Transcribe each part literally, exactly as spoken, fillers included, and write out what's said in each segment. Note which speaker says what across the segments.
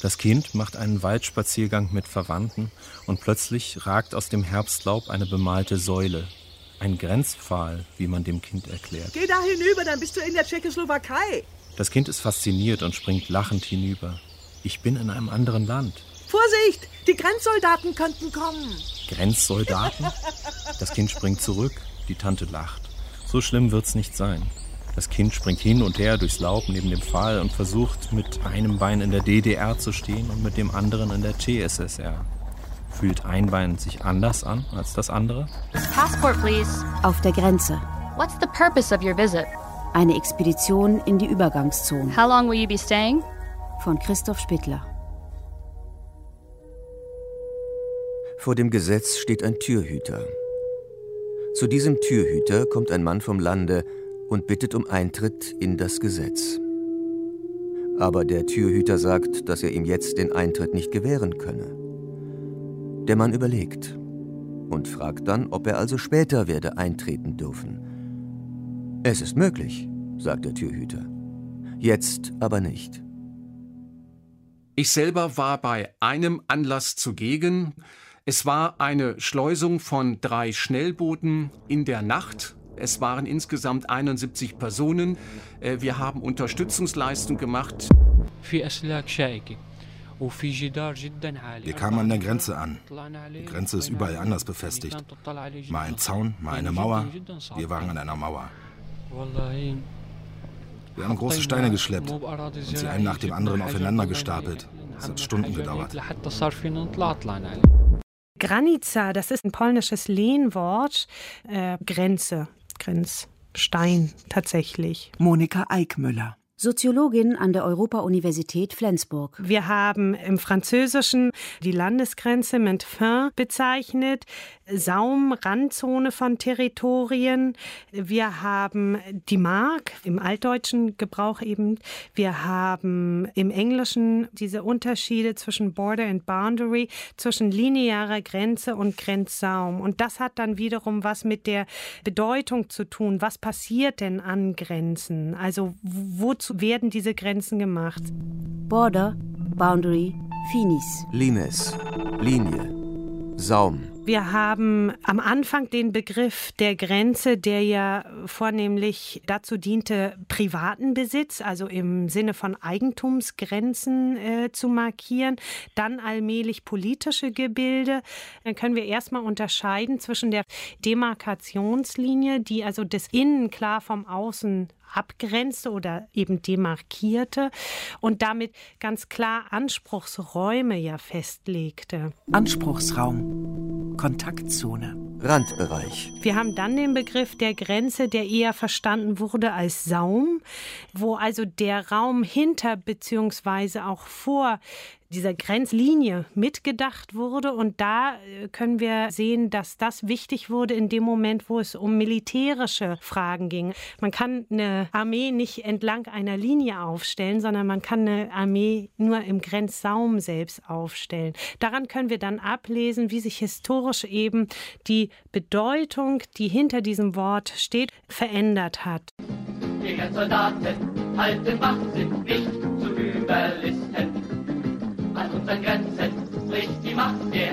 Speaker 1: Das Kind macht einen Waldspaziergang mit Verwandten und plötzlich ragt aus dem Herbstlaub eine bemalte Säule. Ein Grenzpfahl, wie man dem Kind erklärt.
Speaker 2: Geh da hinüber, dann bist du in der Tschechoslowakei.
Speaker 1: Das Kind ist fasziniert und springt lachend hinüber. Ich bin in einem anderen Land.
Speaker 2: Vorsicht, die Grenzsoldaten könnten kommen.
Speaker 1: Grenzsoldaten? Das Kind springt zurück, die Tante lacht. So schlimm wird's nicht sein. Das Kind springt hin und her durchs Laub neben dem Pfahl und versucht, mit einem Bein in der D D R zu stehen und mit dem anderen in der T S S R. Fühlt ein Bein sich anders an als das andere?
Speaker 3: Passport, please.
Speaker 4: Auf der Grenze.
Speaker 3: What's the purpose of your visit?
Speaker 4: Eine Expedition in die Übergangszone.
Speaker 3: How long will you be staying?
Speaker 4: Von Christoph Spittler.
Speaker 5: Vor dem Gesetz steht ein Türhüter. Zu diesem Türhüter kommt ein Mann vom Lande und bittet um Eintritt in das Gesetz. Aber der Türhüter sagt, dass er ihm jetzt den Eintritt nicht gewähren könne. Der Mann überlegt und fragt dann, ob er also später werde eintreten dürfen. Es ist möglich, sagt der Türhüter. Jetzt aber nicht.
Speaker 6: Ich selber war bei einem Anlass zugegen. Es war eine Schleusung von drei Schnellbooten in der Nacht. Es waren insgesamt einundsiebzig Personen. Wir haben Unterstützungsleistung gemacht.
Speaker 7: Wir kamen an der Grenze an. Die Grenze ist überall anders befestigt. Mal ein Zaun, mal eine Mauer. Wir waren an einer Mauer. Wir haben große Steine geschleppt und sie einen nach dem anderen aufeinander gestapelt. Es hat Stunden gedauert.
Speaker 8: Granica, das ist ein polnisches Lehnwort. Äh, Grenze, Grenzstein tatsächlich.
Speaker 2: Monika Eickmüller.
Speaker 4: Soziologin an der Europa-Universität Flensburg.
Speaker 8: Wir haben im Französischen die Landesgrenze mit fin bezeichnet, Saum, Randzone von Territorien. Wir haben die Mark, im altdeutschen Gebrauch eben. Wir haben im Englischen diese Unterschiede zwischen Border and Boundary, zwischen linearer Grenze und Grenzsaum. Und das hat dann wiederum was mit der Bedeutung zu tun. Was passiert denn an Grenzen? Also wozu werden diese Grenzen gemacht?
Speaker 4: Border, Boundary, Finis.
Speaker 5: Limes, Linie, Saum.
Speaker 8: Wir haben am Anfang den Begriff der Grenze, der ja vornehmlich dazu diente, privaten Besitz, also im Sinne von Eigentumsgrenzen äh, zu markieren. Dann allmählich politische Gebilde. Dann können wir erstmal unterscheiden zwischen der Demarkationslinie, die also das Innen klar vom Außen abgrenzte oder eben demarkierte und damit ganz klar Anspruchsräume ja festlegte.
Speaker 2: Anspruchsraum, Kontaktzone,
Speaker 5: Randbereich.
Speaker 8: Wir haben dann den Begriff der Grenze, der eher verstanden wurde als Saum, wo also der Raum hinter bzw. auch vor dieser Grenzlinie mitgedacht wurde. Und da können wir sehen, dass das wichtig wurde in dem Moment, wo es um militärische Fragen ging. Man kann eine Armee nicht entlang einer Linie aufstellen, sondern man kann eine Armee nur im Grenzsaum selbst aufstellen. Daran können wir dann ablesen, wie sich historisch eben die Bedeutung, die hinter diesem Wort steht, verändert hat.
Speaker 9: Die Grenzsoldaten halten Wacht, sind nicht zu überlisten. An unseren Grenzen bricht die Macht der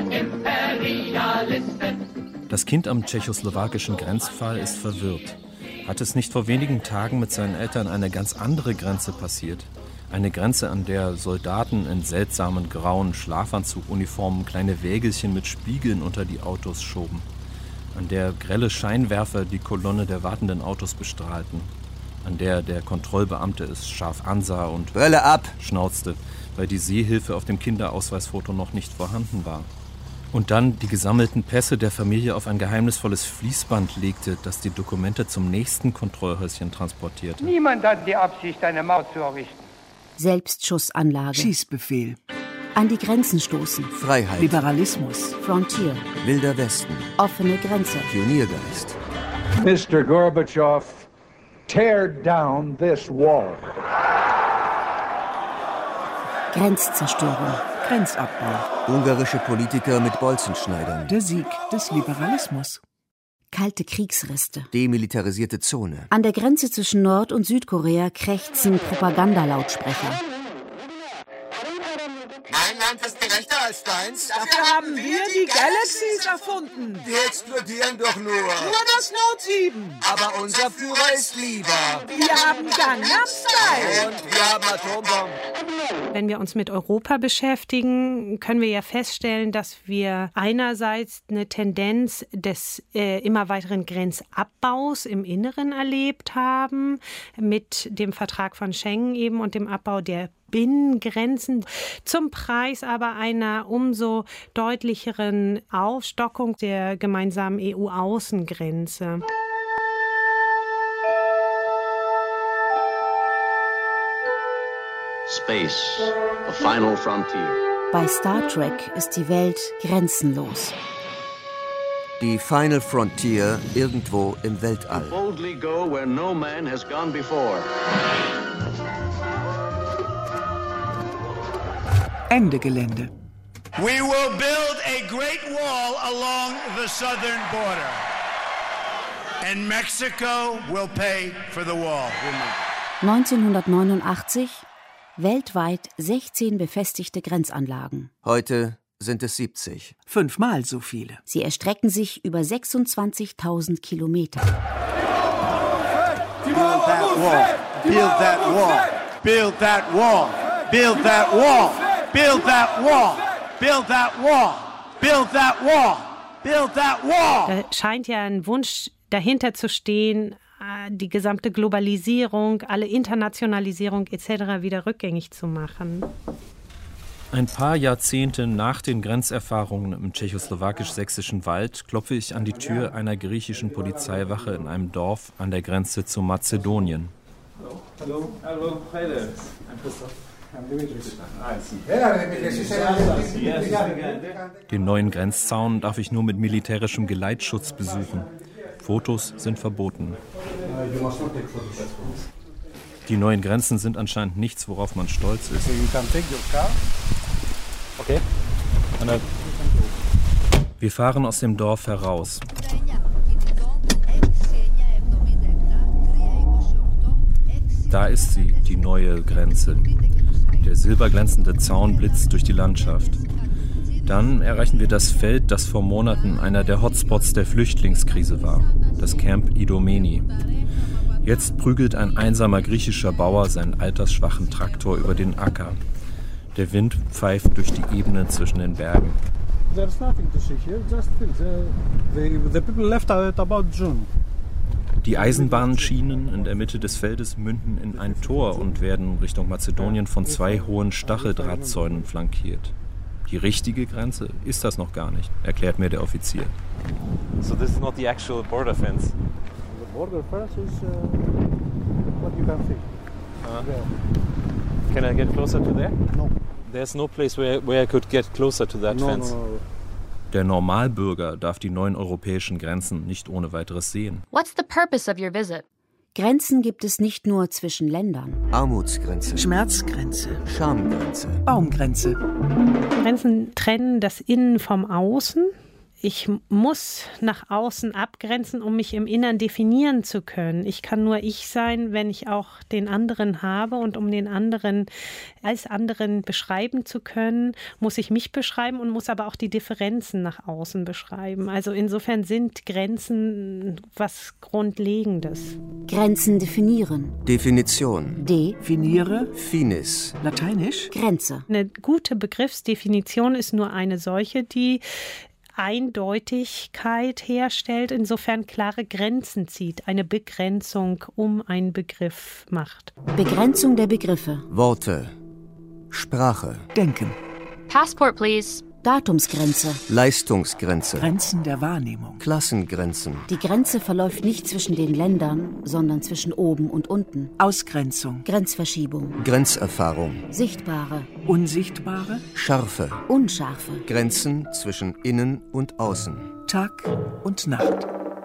Speaker 9: Imperialisten.
Speaker 1: Das Kind am tschechoslowakischen Grenzpfahl ist verwirrt. Hat es nicht vor wenigen Tagen mit seinen Eltern eine ganz andere Grenze passiert? Eine Grenze, an der Soldaten in seltsamen grauen Schlafanzuguniformen kleine Wägelchen mit Spiegeln unter die Autos schoben. An der grelle Scheinwerfer die Kolonne der wartenden Autos bestrahlten. An der der Kontrollbeamte es scharf ansah und
Speaker 5: Brille ab!
Speaker 1: schnauzte, weil die Sehhilfe auf dem Kinderausweisfoto noch nicht vorhanden war. Und dann die gesammelten Pässe der Familie auf ein geheimnisvolles Fließband legte, das die Dokumente zum nächsten Kontrollhäuschen transportierte.
Speaker 10: Niemand hat die Absicht, eine Mauer zu errichten.
Speaker 4: Selbstschussanlage.
Speaker 2: Schießbefehl.
Speaker 4: An die Grenzen stoßen.
Speaker 5: Freiheit.
Speaker 2: Liberalismus.
Speaker 4: Frontier.
Speaker 5: Wilder Westen.
Speaker 4: Offene Grenze.
Speaker 5: Pioniergeist.
Speaker 10: Mister Gorbatschow, tear down this wall.
Speaker 4: Grenzzerstörung.
Speaker 2: Grenzabbau.
Speaker 5: Ungarische Politiker mit Bolzenschneidern.
Speaker 2: Der Sieg des Liberalismus.
Speaker 4: Kalte Kriegsreste.
Speaker 5: Demilitarisierte Zone.
Speaker 4: An der Grenze zwischen Nord- und Südkorea krächzen Propagandalautsprecher.
Speaker 11: als deins?
Speaker 2: Dafür haben wir die Galaxies erfunden.
Speaker 11: Die explodieren doch nur.
Speaker 2: Nur das Note sieben.
Speaker 11: Aber unser Führer ist lieber.
Speaker 2: Wir haben Gangnam Style.
Speaker 11: Und wir haben Atombomben.
Speaker 8: Wenn wir uns mit Europa beschäftigen, können wir ja feststellen, dass wir einerseits eine Tendenz des äh, immer weiteren Grenzabbaus im Inneren erlebt haben, mit dem Vertrag von Schengen eben und dem Abbau der Binnengrenzen, zum Preis aber einer umso deutlicheren Aufstockung der gemeinsamen E U-Außengrenze.
Speaker 12: Space, the final frontier.
Speaker 4: Bei Star Trek ist die Welt grenzenlos.
Speaker 5: Die Final Frontier irgendwo im Weltall.
Speaker 12: Boldly go where no man has gone before.
Speaker 2: Ende Gelände.
Speaker 13: We will build a great wall along the southern border. And Mexico will pay for the wall.
Speaker 4: neunzehnhundertneunundachtzig weltweit sechzehn befestigte Grenzanlagen.
Speaker 5: Heute sind es siebzig.
Speaker 2: Fünfmal so viele.
Speaker 4: Sie erstrecken sich über sechsundzwanzigtausend Kilometer.
Speaker 13: Build that wall. Build that wall. Build that wall. Build that wall. Build that wall. Build that wall. Build that wall. Build that wall.
Speaker 8: Da scheint ja ein Wunsch dahinter zu stehen, die gesamte Globalisierung, alle Internationalisierung et cetera wieder rückgängig zu machen.
Speaker 1: Ein paar Jahrzehnte nach den Grenzerfahrungen im tschechoslowakisch-sächsischen Wald klopfe ich an die Tür einer griechischen Polizeiwache in einem Dorf an der Grenze zu Mazedonien.
Speaker 14: Hallo, hallo, hi there. I'm Christoph.
Speaker 1: Den neuen Grenzzaun darf ich nur mit militärischem Geleitschutz besuchen. Fotos sind verboten. Die neuen Grenzen sind anscheinend nichts, worauf man stolz ist. Wir fahren aus dem Dorf heraus. Da ist sie, die neue Grenze. Der silberglänzende Zaun blitzt durch die Landschaft. Dann erreichen wir das Feld, das vor Monaten einer der Hotspots der Flüchtlingskrise war, das Camp Idomeni. Jetzt prügelt ein einsamer griechischer Bauer seinen altersschwachen Traktor über den Acker. Der Wind pfeift durch die Ebene zwischen den Bergen. Die Eisenbahnschienen in der Mitte des Feldes münden in ein Tor und werden Richtung Mazedonien von zwei hohen Stacheldrahtzäunen flankiert. Die richtige Grenze ist das noch gar nicht, erklärt mir der Offizier.
Speaker 15: So this is not the actual border fence.
Speaker 14: The border fence is uh, what you can see.
Speaker 15: Uh, can I get closer to there?
Speaker 14: No.
Speaker 15: There's no place where, where I could get closer to that
Speaker 14: no,
Speaker 15: fence.
Speaker 14: No, no.
Speaker 1: Der Normalbürger darf die neuen europäischen Grenzen nicht ohne weiteres sehen.
Speaker 3: What's the purpose of your visit?
Speaker 4: Grenzen gibt es nicht nur zwischen Ländern.
Speaker 5: Armutsgrenze.
Speaker 2: Schmerzgrenze.
Speaker 5: Schamgrenze.
Speaker 2: Baumgrenze.
Speaker 8: Grenzen trennen das Innen vom Außen. Ich muss nach außen abgrenzen, um mich im Innern definieren zu können. Ich kann nur ich sein, wenn ich auch den anderen habe. Und um den anderen als anderen beschreiben zu können, muss ich mich beschreiben und muss aber auch die Differenzen nach außen beschreiben. Also insofern sind Grenzen was Grundlegendes.
Speaker 4: Grenzen definieren.
Speaker 5: Definition.
Speaker 2: Definiere.
Speaker 5: Finis.
Speaker 2: Lateinisch.
Speaker 4: Grenze.
Speaker 8: Eine gute Begriffsdefinition ist nur eine solche, die Eindeutigkeit herstellt, insofern klare Grenzen zieht, eine Begrenzung um einen Begriff macht.
Speaker 4: Begrenzung der Begriffe.
Speaker 5: Worte. Sprache.
Speaker 2: Denken.
Speaker 3: Passport, please.
Speaker 4: Datumsgrenze.
Speaker 5: Leistungsgrenze.
Speaker 2: Grenzen der Wahrnehmung.
Speaker 5: Klassengrenzen.
Speaker 4: Die Grenze verläuft nicht zwischen den Ländern, sondern zwischen oben und unten.
Speaker 2: Ausgrenzung.
Speaker 4: Grenzverschiebung.
Speaker 5: Grenzerfahrung.
Speaker 4: Sichtbare.
Speaker 2: Unsichtbare.
Speaker 5: Scharfe.
Speaker 4: Unscharfe.
Speaker 5: Grenzen zwischen Innen und Außen.
Speaker 2: Tag und Nacht.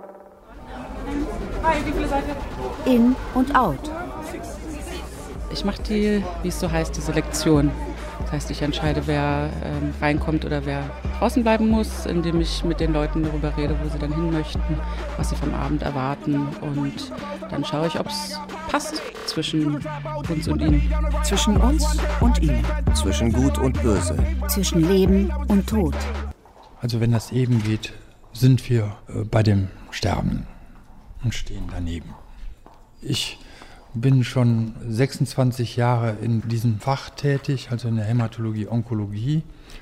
Speaker 16: Hi, wie viele seid ihr?
Speaker 4: In und out.
Speaker 16: Ich mache die, wie es so heißt, die Selektion. Das heißt, ich entscheide, wer ähm, reinkommt oder wer draußen bleiben muss, indem ich mit den Leuten darüber rede, wo sie dann hin möchten, was sie vom Abend erwarten. Und dann schaue ich, ob es passt zwischen uns und ihnen.
Speaker 2: Zwischen uns und ihnen.
Speaker 5: Zwischen Gut und Böse.
Speaker 4: Zwischen Leben und Tod.
Speaker 17: Also wenn das eben geht, sind wir äh, bei dem Sterben und stehen daneben. Ich bin schon sechsundzwanzig Jahre in diesem Fach tätig, also in der Hämatologie, Onkologie.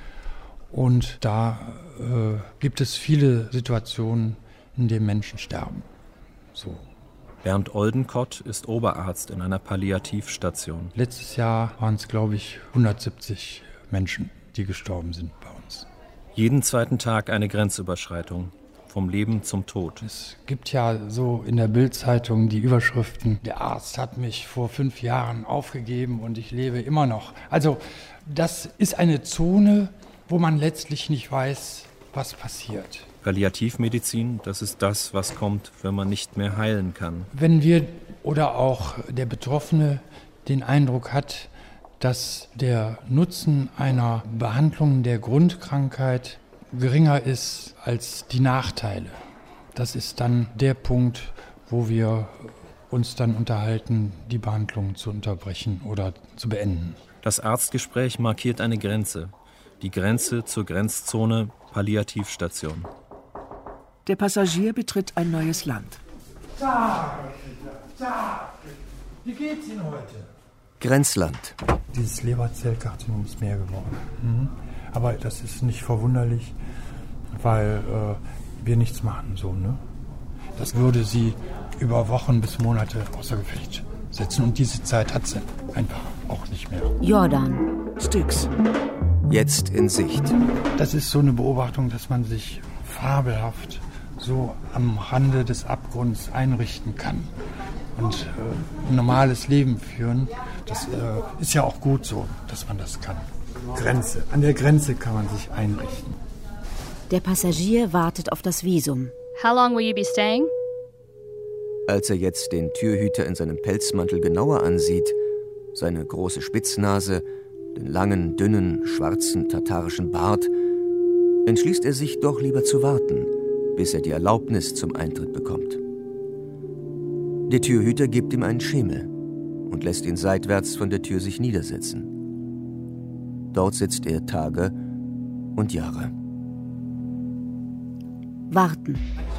Speaker 17: Und da äh, gibt es viele Situationen, in denen Menschen sterben. So.
Speaker 1: Bernd Oldenkott ist Oberarzt in einer Palliativstation.
Speaker 17: Letztes Jahr waren es, glaube ich, hundertsiebzig Menschen, die gestorben sind bei uns.
Speaker 1: Jeden zweiten Tag eine Grenzüberschreitung. Vom Leben zum Tod.
Speaker 17: Es gibt ja so in der Bild-Zeitung die Überschriften, der Arzt hat mich vor fünf Jahren aufgegeben und ich lebe immer noch. Also das ist eine Zone, wo man letztlich nicht weiß, was passiert.
Speaker 1: Palliativmedizin, das ist das, was kommt, wenn man nicht mehr heilen kann.
Speaker 17: Wenn wir oder auch der Betroffene den Eindruck hat, dass der Nutzen einer Behandlung der Grundkrankheit geringer ist als die Nachteile. Das ist dann der Punkt, wo wir uns dann unterhalten, die Behandlung zu unterbrechen oder zu beenden.
Speaker 1: Das Arztgespräch markiert eine Grenze. Die Grenze zur Grenzzone Palliativstation.
Speaker 2: Der Passagier betritt ein neues Land.
Speaker 17: Da, da, wie geht's Ihnen heute?
Speaker 5: Grenzland.
Speaker 17: Dieses Leberzellkarzinom ist mehr geworden. Mhm. Aber das ist nicht verwunderlich, weil äh, wir nichts machen. So, ne? Das würde sie über Wochen bis Monate außer Gefecht setzen. Und diese Zeit hat sie einfach auch nicht mehr.
Speaker 4: Jordan.
Speaker 2: Styx.
Speaker 5: Jetzt in Sicht.
Speaker 17: Das ist so eine Beobachtung, dass man sich fabelhaft so am Rande des Abgrunds einrichten kann. Und äh, ein normales Leben führen, das äh, ist ja auch gut so, dass man das kann. Grenze. An der Grenze kann man sich einrichten.
Speaker 4: Der Passagier wartet auf das Visum.
Speaker 3: How long will you be staying?
Speaker 5: Als er jetzt den Türhüter in seinem Pelzmantel genauer ansieht, seine große Spitznase, den langen, dünnen, schwarzen tatarischen Bart, entschließt er sich doch lieber zu warten, bis er die Erlaubnis zum Eintritt bekommt. Der Türhüter gibt ihm einen Schemel und lässt ihn seitwärts von der Tür sich niedersetzen. Dort sitzt er Tage und Jahre.
Speaker 4: Warten.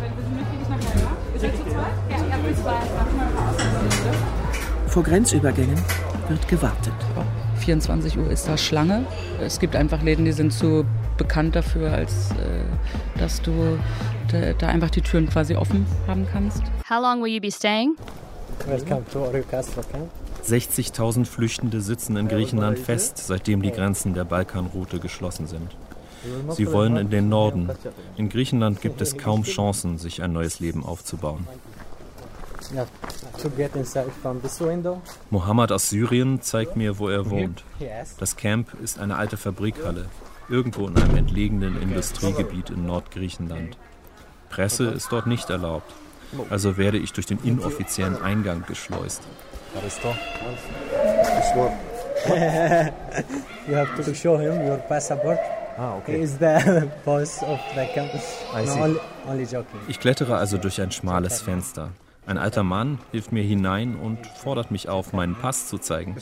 Speaker 2: Vor Grenzübergängen wird gewartet.
Speaker 16: vierundzwanzig Uhr ist da Schlange. Es gibt einfach Läden, die sind zu bekannt dafür, als äh, dass du da, da einfach die Türen quasi offen haben kannst.
Speaker 3: How long will you be staying?
Speaker 15: Welcome to Orio Castro Camp.
Speaker 1: sechzigtausend Flüchtende sitzen in Griechenland fest, seitdem die Grenzen der Balkanroute geschlossen sind. Sie wollen in den Norden. In Griechenland gibt es kaum Chancen, sich ein neues Leben aufzubauen. Mohammed aus Syrien zeigt mir, wo er wohnt. Das Camp ist eine alte Fabrikhalle, irgendwo in einem entlegenen Industriegebiet in Nordgriechenland. Presse ist dort nicht erlaubt, also werde ich durch den inoffiziellen Eingang geschleust.
Speaker 15: You have to show him your passport. Ah, okay. He is the boss of the camp. I see. No, only, only joking.
Speaker 1: Ich klettere also durch ein schmales Fenster. Ein alter Mann hilft mir hinein und fordert mich auf, meinen Pass zu zeigen.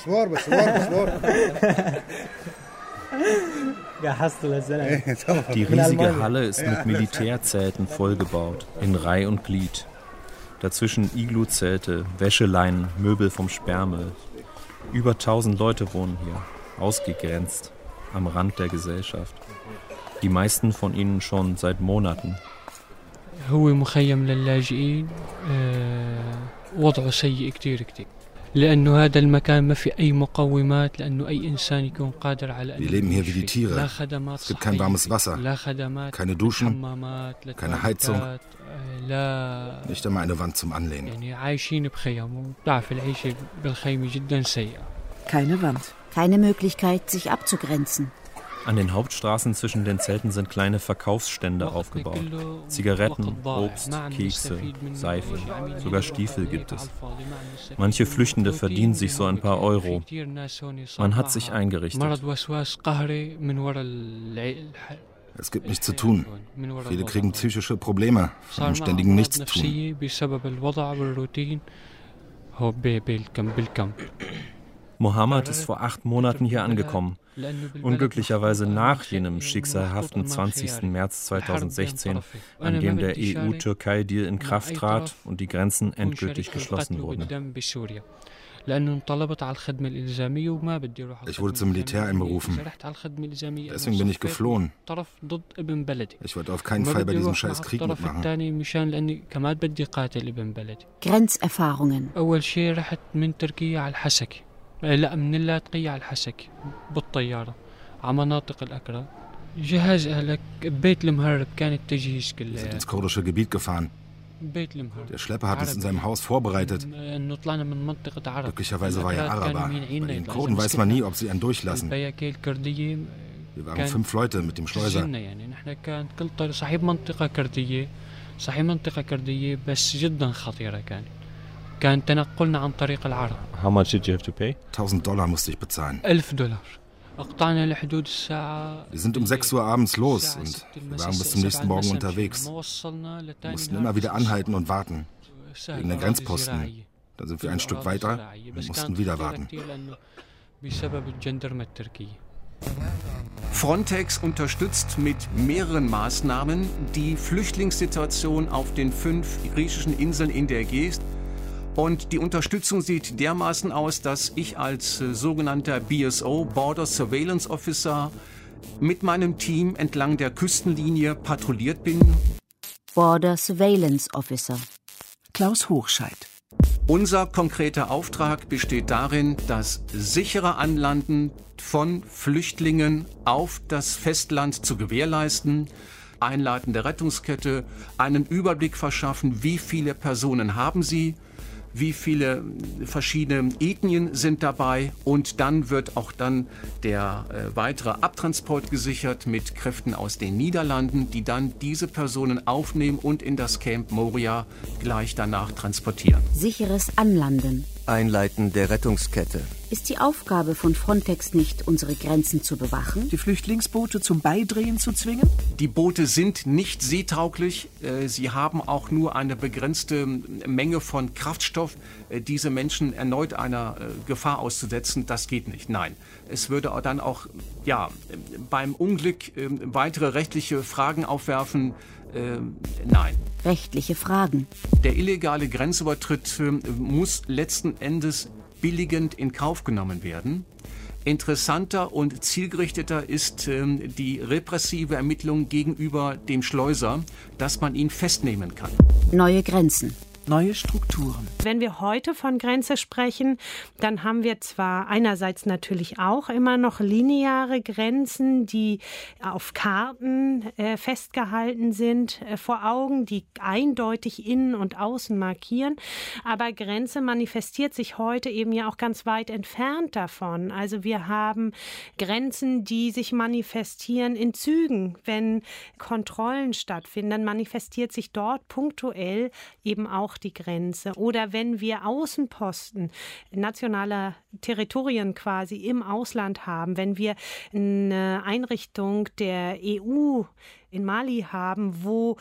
Speaker 1: Die riesige Halle ist mit Militärzelten vollgebaut, in Reih und Glied. Dazwischen Iglu-Zelte, Wäscheleinen, Möbel vom Sperrmüll. Über tausend Leute wohnen hier, ausgegrenzt, am Rand der Gesellschaft. Die meisten von ihnen schon seit Monaten.
Speaker 18: هو مخيم للاجئين وضعه سيء كتير كتير لأنه هذا المكان ما في أي مقومات لأنه أي إنسان يكون قادر على.
Speaker 7: Wir leben hier wie die Tiere. Es gibt kein warmes Wasser, keine Duschen, keine Heizung, nicht einmal eine Wand zum Anlehnen.
Speaker 18: يعني عايشين بخيم وضعف العيش بالخيمة جدا سيئة.
Speaker 2: Keine Wand.
Speaker 4: Keine Möglichkeit, sich abzugrenzen.
Speaker 1: An den Hauptstraßen zwischen den Zelten sind kleine Verkaufsstände aufgebaut. Zigaretten, Obst, Kekse, Seife, sogar Stiefel gibt es. Manche Flüchtende verdienen sich so ein paar Euro. Man hat sich eingerichtet.
Speaker 7: Es gibt nichts zu tun. Viele kriegen psychische Probleme vom ständigen Nichtstun.
Speaker 1: Mohammed ist vor acht Monaten hier angekommen. Unglücklicherweise nach jenem schicksalhaften zwanzigsten März zweitausendsechzehn, an dem der E U-Türkei-Deal in Kraft trat und die Grenzen endgültig geschlossen wurden.
Speaker 7: Ich wurde zum Militär einberufen. Deswegen bin ich geflohen. Ich wollte auf keinen Fall bei diesem scheiß Krieg mitmachen.
Speaker 4: Grenzerfahrungen.
Speaker 18: لا من اللاذقية على الحسك بالطيارة على مناطق الأكراد جهاز أهلك بيت المهرب كان التجهيز كله.
Speaker 7: Wir sind ins kurdische Gebiet gefahren. Der Schlepper hat es in seinem Haus vorbereitet. Glücklicherweise war er Araber. Bei den Kurden weiß man nie, ob sie einen durchlassen. Wir waren fünf Leute mit dem Schleuser.
Speaker 1: How much did you have to pay?
Speaker 7: tausend Dollar musste ich bezahlen.
Speaker 18: elf Dollar.
Speaker 7: Wir sind um sechs Uhr abends los und wir waren bis zum nächsten Morgen unterwegs. Wir mussten immer wieder anhalten und warten, wegen der Grenzposten. Dann sind wir ein Stück weiter und mussten wieder warten.
Speaker 6: Frontex unterstützt mit mehreren Maßnahmen die Flüchtlingssituation auf den fünf griechischen Inseln in der Ägäis. Und die Unterstützung sieht dermaßen aus, dass ich als äh, sogenannter B S O, Border Surveillance Officer, mit meinem Team entlang der Küstenlinie patrouilliert bin.
Speaker 4: Border Surveillance Officer.
Speaker 2: Klaus Hochscheid.
Speaker 6: Unser konkreter Auftrag besteht darin, das sichere Anlanden von Flüchtlingen auf das Festland zu gewährleisten, Einleiten der Rettungskette, einen Überblick verschaffen, wie viele Personen haben sie, wie viele verschiedene Ethnien sind dabei, und dann wird auch dann der äh, weitere Abtransport gesichert mit Kräften aus den Niederlanden, die dann diese Personen aufnehmen und in das Camp Moria gleich danach transportieren.
Speaker 4: Sicheres Anlanden.
Speaker 5: Einleiten der Rettungskette.
Speaker 4: Ist die Aufgabe von Frontex nicht, unsere Grenzen zu bewachen?
Speaker 2: Die Flüchtlingsboote zum Beidrehen zu zwingen?
Speaker 6: Die Boote sind nicht seetauglich. Sie haben auch nur eine begrenzte Menge von Kraftstoff. Diese Menschen erneut einer Gefahr auszusetzen, das geht nicht. Nein, es würde dann auch ja, beim Unglück weitere rechtliche Fragen aufwerfen. Äh, nein.
Speaker 4: Rechtliche Fragen.
Speaker 6: Der illegale Grenzübertritt äh, muss letzten Endes billigend in Kauf genommen werden. Interessanter und zielgerichteter ist äh, die repressive Ermittlung gegenüber dem Schleuser, dass man ihn festnehmen kann.
Speaker 4: Neue Grenzen.
Speaker 2: Neue Strukturen.
Speaker 8: Wenn wir heute von Grenze sprechen, dann haben wir zwar einerseits natürlich auch immer noch lineare Grenzen, die auf Karten äh, festgehalten sind, äh, vor Augen, die eindeutig innen und außen markieren, aber Grenze manifestiert sich heute eben ja auch ganz weit entfernt davon. Also wir haben Grenzen, die sich manifestieren in Zügen. Wenn Kontrollen stattfinden, dann manifestiert sich dort punktuell eben auch die Grenze. Oder wenn wir Außenposten nationaler Territorien quasi im Ausland haben, wenn wir eine Einrichtung der E U in Mali haben, wo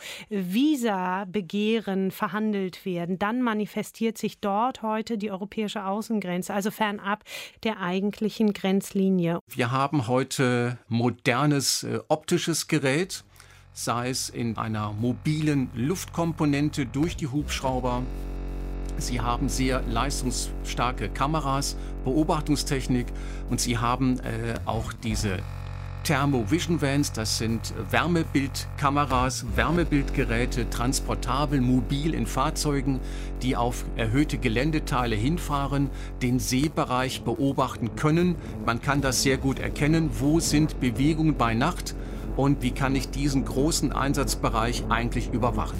Speaker 8: Visa-Begehren verhandelt werden, dann manifestiert sich dort heute die europäische Außengrenze, also fernab der eigentlichen Grenzlinie.
Speaker 6: Wir haben heute modernes äh, optisches Gerät, sei es in einer mobilen Luftkomponente durch die Hubschrauber. Sie haben sehr leistungsstarke Kameras, Beobachtungstechnik, und Sie haben äh, auch diese Thermo-Vision Vans, das sind Wärmebildkameras, Wärmebildgeräte, transportabel, mobil in Fahrzeugen, die auf erhöhte Geländeteile hinfahren, den Seebereich beobachten können. Man kann das sehr gut erkennen, wo sind Bewegungen bei Nacht und wie kann ich diesen großen Einsatzbereich eigentlich überwachen.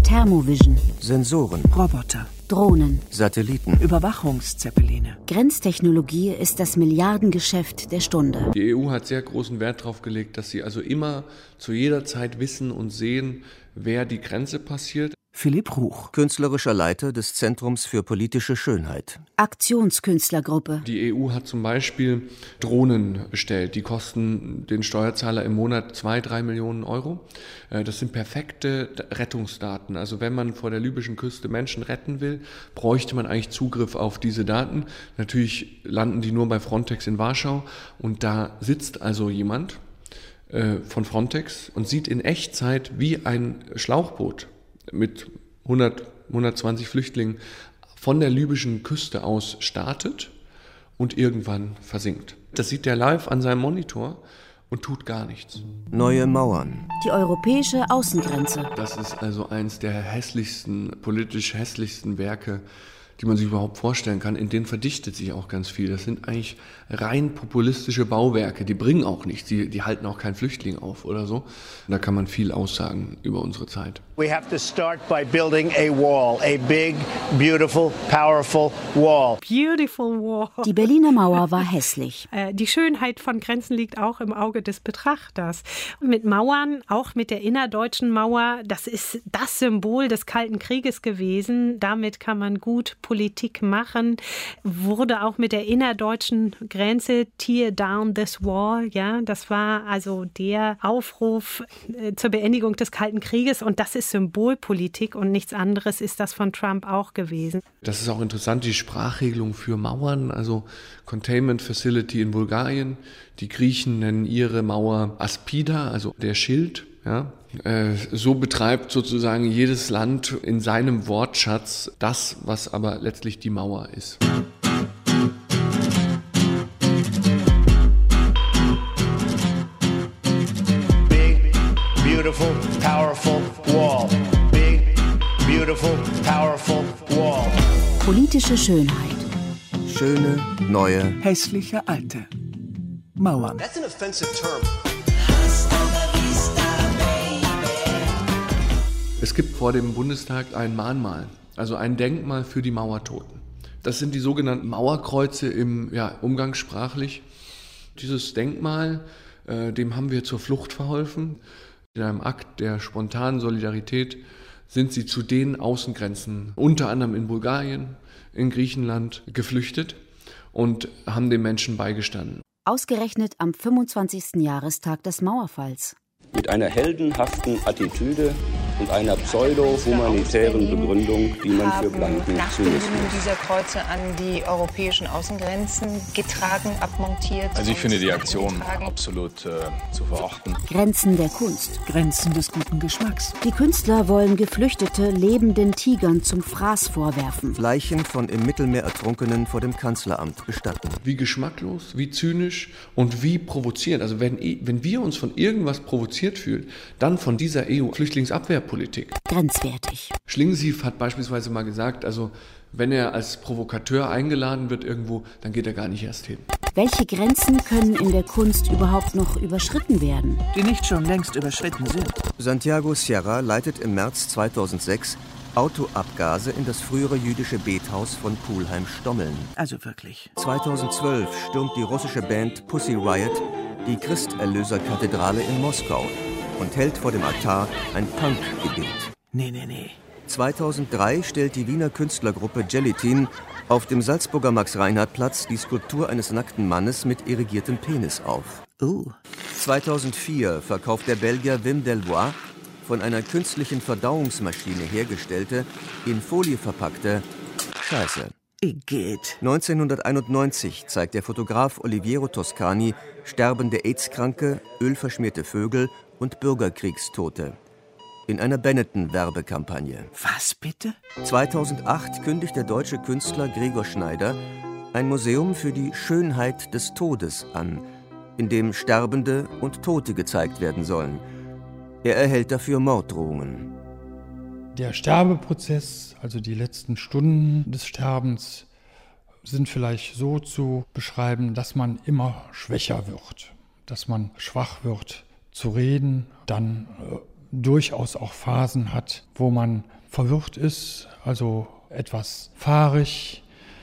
Speaker 4: Thermovision,
Speaker 5: Sensoren,
Speaker 2: Roboter,
Speaker 4: Drohnen,
Speaker 5: Satelliten,
Speaker 2: Überwachungszeppeline.
Speaker 4: Grenztechnologie ist das Milliardengeschäft der Stunde.
Speaker 19: Die E U hat sehr großen Wert darauf gelegt, dass sie also immer zu jeder Zeit wissen und sehen, wer die Grenze passiert.
Speaker 2: Philipp Ruch,
Speaker 5: künstlerischer Leiter des Zentrums für politische Schönheit.
Speaker 4: Aktionskünstlergruppe.
Speaker 19: Die E U hat zum Beispiel Drohnen bestellt. Die kosten den Steuerzahler im Monat zwei, drei Millionen Euro. Das sind perfekte Rettungsdaten. Also wenn man vor der libyschen Küste Menschen retten will, bräuchte man eigentlich Zugriff auf diese Daten. Natürlich landen die nur bei Frontex in Warschau. Und da sitzt also jemand äh, von Frontex und sieht in Echtzeit, wie ein Schlauchboot mit hundert, hundertzwanzig Flüchtlingen von der libyschen Küste aus startet und irgendwann versinkt. Das sieht der live an seinem Monitor und tut gar nichts.
Speaker 5: Neue Mauern.
Speaker 4: Die europäische Außengrenze.
Speaker 19: Das ist also eins der hässlichsten, politisch hässlichsten Werke, die man sich überhaupt vorstellen kann. In denen verdichtet sich auch ganz viel. Das sind eigentlich rein populistische Bauwerke. Die bringen auch nichts. Die, die halten auch keinen Flüchtling auf oder so. Da kann man viel aussagen über unsere Zeit.
Speaker 13: We have to start by building a wall, a big, beautiful, powerful wall.
Speaker 8: Beautiful wall.
Speaker 4: Die Berliner Mauer war hässlich.
Speaker 8: Die Schönheit von Grenzen liegt auch im Auge des Betrachters. Mit Mauern, auch mit der innerdeutschen Mauer, das ist das Symbol des Kalten Krieges gewesen. Damit kann man gut Politik machen. Wurde auch mit der innerdeutschen Grenze Tear down this wall. Ja, das war also der Aufruf äh, zur Beendigung des Kalten Krieges. Und das ist Symbolpolitik und nichts anderes ist das von Trump auch gewesen.
Speaker 19: Das ist auch interessant, die Sprachregelung für Mauern, also Containment Facility in Bulgarien. Die Griechen nennen ihre Mauer Aspida, also der Schild. Ja. Äh, so betreibt sozusagen jedes Land in seinem Wortschatz das, was aber letztlich die Mauer ist.
Speaker 13: Big, beautiful, powerful wall. Big, beautiful, powerful wall.
Speaker 4: Politische Schönheit.
Speaker 5: Schöne, neue,
Speaker 2: hässliche, alte Mauern.
Speaker 11: That's an offensive term.
Speaker 19: Es gibt vor dem Bundestag ein Mahnmal, also ein Denkmal für die Mauertoten. Das sind die sogenannten Mauerkreuze im ja, umgangssprachlich. Dieses Denkmal, äh, dem haben wir zur Flucht verholfen. In einem Akt der spontanen Solidarität sind sie zu den Außengrenzen, unter anderem in Bulgarien, in Griechenland, geflüchtet und haben den Menschen beigestanden.
Speaker 4: Ausgerechnet am fünfundzwanzigsten Jahrestag des Mauerfalls.
Speaker 20: Mit einer heldenhaften Attitüde und einer pseudo-humanitären Begründung, die man für Blanken zulässt.
Speaker 21: Dieser Kreuze an die europäischen Außengrenzen getragen, abmontiert.
Speaker 22: Also ich finde die Aktion absolut äh, zu verachten.
Speaker 4: Grenzen der Kunst.
Speaker 2: Grenzen des guten Geschmacks.
Speaker 4: Die Künstler wollen Geflüchtete lebenden Tigern zum Fraß vorwerfen.
Speaker 5: Leichen von im Mittelmeer Ertrunkenen vor dem Kanzleramt bestatten.
Speaker 19: Wie geschmacklos, wie zynisch und wie provozierend. Also wenn, wenn wir uns von irgendwas provoziert fühlen, dann von dieser E U-Flüchtlingsabwehrpolitik.
Speaker 4: Grenzwertig.
Speaker 19: Schlingensief hat beispielsweise mal gesagt, also wenn er als Provokateur eingeladen wird irgendwo, dann geht er gar nicht erst hin.
Speaker 4: Welche Grenzen können in der Kunst überhaupt noch überschritten werden?
Speaker 2: Die nicht schon längst überschritten sind.
Speaker 5: Santiago Sierra leitet im März zweitausendsechs Autoabgase in das frühere jüdische Bethaus von Pulheim-Stommeln.
Speaker 2: Also wirklich.
Speaker 5: zweitausendzwölf stürmt die russische Band Pussy Riot die Christerlöser-Kathedrale in Moskau und hält vor dem Altar ein Punk-Gebet.
Speaker 2: Nee, nee, nee.
Speaker 5: zweitausenddrei stellt die Wiener Künstlergruppe Gelatin auf dem Salzburger Max-Reinhardt-Platz die Skulptur eines nackten Mannes mit irrigiertem Penis auf.
Speaker 2: Uh.
Speaker 5: zweitausendvier verkauft der Belgier Wim Delvoye von einer künstlichen Verdauungsmaschine hergestellte, in Folie verpackte Scheiße.
Speaker 2: Geht.
Speaker 5: neunzehnhunderteinundneunzig zeigt der Fotograf Oliviero Toscani sterbende AIDS-Kranke, ölverschmierte Vögel und Bürgerkriegstote. In einer Benetton-Werbekampagne.
Speaker 2: Was bitte?
Speaker 5: zweitausendacht kündigt der deutsche Künstler Gregor Schneider ein Museum für die Schönheit des Todes an, in dem Sterbende und Tote gezeigt werden sollen. Er erhält dafür Morddrohungen.
Speaker 17: Der Sterbeprozess, also die letzten Stunden des Sterbens, sind vielleicht so zu beschreiben, dass man immer schwächer wird, dass man schwach wird zu reden, dann durchaus auch Phasen hat, wo man verwirrt ist, also etwas fahrig,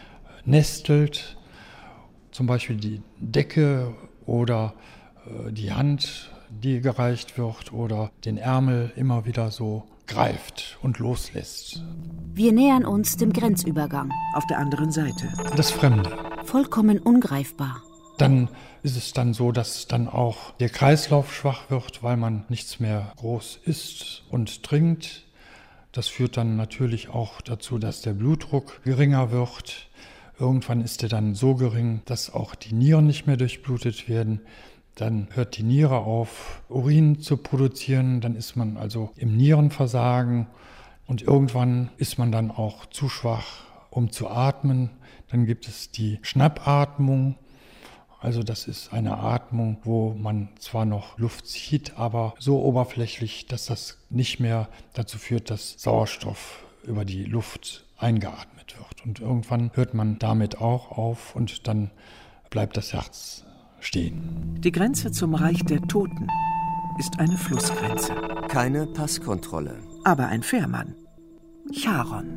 Speaker 17: nestelt, zum Beispiel die Decke oder äh, die Hand, die gereicht wird, oder den Ärmel immer wieder so greift und loslässt.
Speaker 4: Wir nähern uns dem Grenzübergang.
Speaker 2: Auf der anderen Seite.
Speaker 17: Das Fremde.
Speaker 4: Vollkommen ungreifbar.
Speaker 17: Dann ist es dann so, dass dann auch der Kreislauf schwach wird, weil man nichts mehr groß isst und trinkt. Das führt dann natürlich auch dazu, dass der Blutdruck geringer wird. Irgendwann ist er dann so gering, dass auch die Nieren nicht mehr durchblutet werden. Dann hört die Niere auf, Urin zu produzieren. Dann ist man also im Nierenversagen. Und irgendwann ist man dann auch zu schwach, um zu atmen. Dann gibt es die Schnappatmung. Also das ist eine Atmung, wo man zwar noch Luft zieht, aber so oberflächlich, dass das nicht mehr dazu führt, dass Sauerstoff über die Luft eingeatmet wird. Und irgendwann hört man damit auch auf und dann bleibt das Herz stehen.
Speaker 2: Die Grenze zum Reich der Toten ist eine Flussgrenze.
Speaker 5: Keine Passkontrolle.
Speaker 2: Aber ein Fährmann. Charon.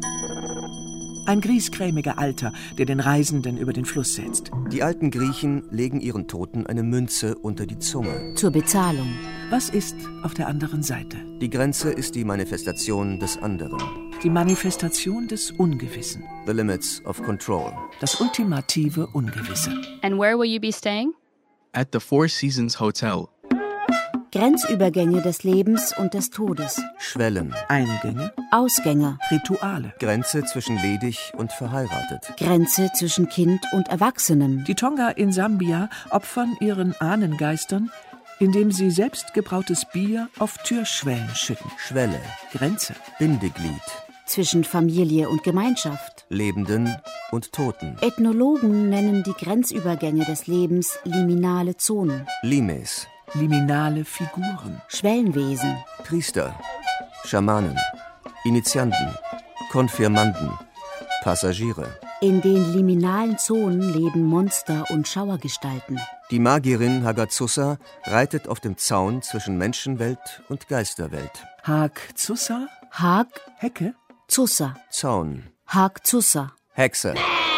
Speaker 2: Ein griesgrämiger Alter, der den Reisenden über den Fluss setzt.
Speaker 5: Die alten Griechen legen ihren Toten eine Münze unter die Zunge.
Speaker 4: Zur Bezahlung.
Speaker 2: Was ist auf der anderen Seite?
Speaker 5: Die Grenze ist die Manifestation des anderen.
Speaker 2: Die Manifestation des Ungewissen.
Speaker 5: The limits of control.
Speaker 2: Das ultimative Ungewisse.
Speaker 3: And where will you be staying?
Speaker 9: At the Four Seasons Hotel.
Speaker 4: Grenzübergänge des Lebens und des Todes.
Speaker 5: Schwellen.
Speaker 2: Eingänge.
Speaker 4: Ausgänge.
Speaker 2: Rituale.
Speaker 5: Grenze zwischen ledig und verheiratet.
Speaker 4: Grenze zwischen Kind und Erwachsenem.
Speaker 2: Die Tonga in Sambia opfern ihren Ahnengeistern, indem sie selbstgebrautes Bier auf Türschwellen schütten.
Speaker 5: Schwelle.
Speaker 2: Grenze.
Speaker 5: Bindeglied.
Speaker 4: Zwischen Familie und Gemeinschaft.
Speaker 5: Lebenden und Toten.
Speaker 4: Ethnologen nennen die Grenzübergänge des Lebens liminale Zonen.
Speaker 5: Limes.
Speaker 2: Liminale Figuren.
Speaker 4: Schwellenwesen.
Speaker 5: Priester. Schamanen. Initianten. Konfirmanden. Passagiere.
Speaker 4: In den liminalen Zonen leben Monster und Schauergestalten.
Speaker 5: Die Magierin Hagazusa reitet auf dem Zaun zwischen Menschenwelt und Geisterwelt.
Speaker 2: Hag-Zusa?
Speaker 4: Hag.
Speaker 2: Hecke?
Speaker 4: Zusa.
Speaker 5: Zaun.
Speaker 4: Hag-Zusa.
Speaker 5: Hexe.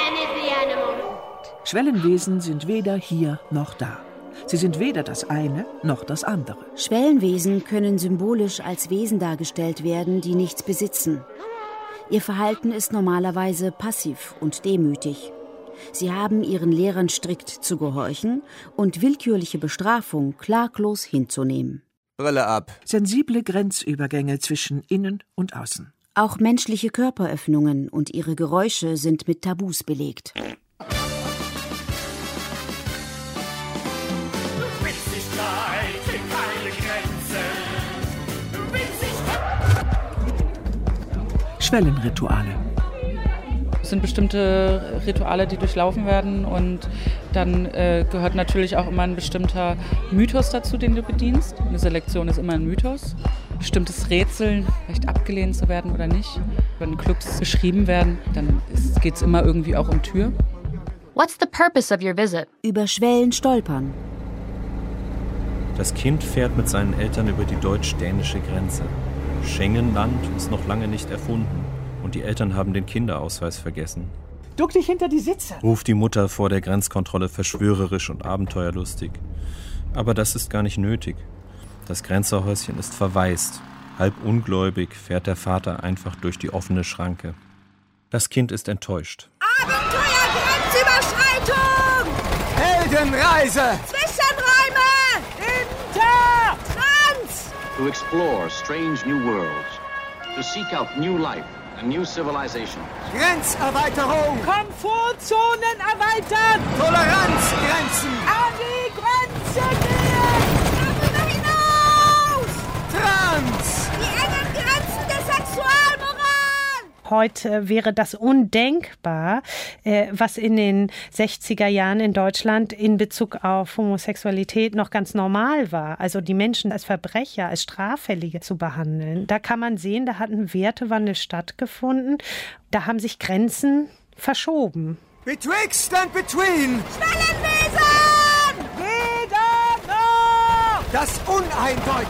Speaker 2: Schwellenwesen sind weder hier noch da. Sie sind weder das eine noch das andere.
Speaker 4: Schwellenwesen können symbolisch als Wesen dargestellt werden, die nichts besitzen. Ihr Verhalten ist normalerweise passiv und demütig. Sie haben ihren Lehrern strikt zu gehorchen und willkürliche Bestrafung klaglos hinzunehmen.
Speaker 5: Brille ab.
Speaker 2: Sensible Grenzübergänge zwischen Innen und Außen.
Speaker 4: Auch menschliche Körperöffnungen und ihre Geräusche sind mit Tabus belegt.
Speaker 2: Schwellenrituale.
Speaker 16: Es sind bestimmte Rituale, die durchlaufen werden, und dann äh, gehört natürlich auch immer ein bestimmter Mythos dazu, den du bedienst. Eine Selektion ist immer ein Mythos. Bestimmtes Rätseln, vielleicht abgelehnt zu werden oder nicht. Wenn Clubs beschrieben werden, dann geht es immer irgendwie auch um Tür.
Speaker 3: What's the purpose of your visit?
Speaker 4: Über Schwellen stolpern.
Speaker 1: Das Kind fährt mit seinen Eltern über die deutsch-dänische Grenze. Schengenland ist noch lange nicht erfunden und die Eltern haben den Kinderausweis vergessen.
Speaker 2: Duck dich hinter die Sitze,
Speaker 1: ruft die Mutter vor der Grenzkontrolle verschwörerisch und abenteuerlustig. Aber das ist gar nicht nötig. Das Grenzerhäuschen ist verwaist. Halb ungläubig fährt der Vater einfach durch die offene Schranke. Das Kind ist enttäuscht.
Speaker 11: Abenteuer-Grenzüberschreitung!
Speaker 5: Heldenreise!
Speaker 11: Zwischenräume! Inter! Trans!
Speaker 12: To explore strange new worlds, to seek out new life and new civilization.
Speaker 11: Grenzerweiterung!
Speaker 2: Komfortzonen erweitern!
Speaker 11: Toleranzgrenzen!
Speaker 2: An die Grenze gehen!
Speaker 11: Darüber hinaus!
Speaker 5: Trans!
Speaker 11: Die engen Grenzen der Sexualmoral!
Speaker 8: Heute wäre das undenkbar, äh, was in den sechziger Jahren in Deutschland in Bezug auf Homosexualität noch ganz normal war. Also die Menschen als Verbrecher, als Straffällige zu behandeln. Da kann man sehen, da hat ein Wertewandel stattgefunden. Da haben sich Grenzen verschoben.
Speaker 11: Betwixt and between! Schwellenwesen!
Speaker 2: Weder noch!
Speaker 11: Das Uneindeutige!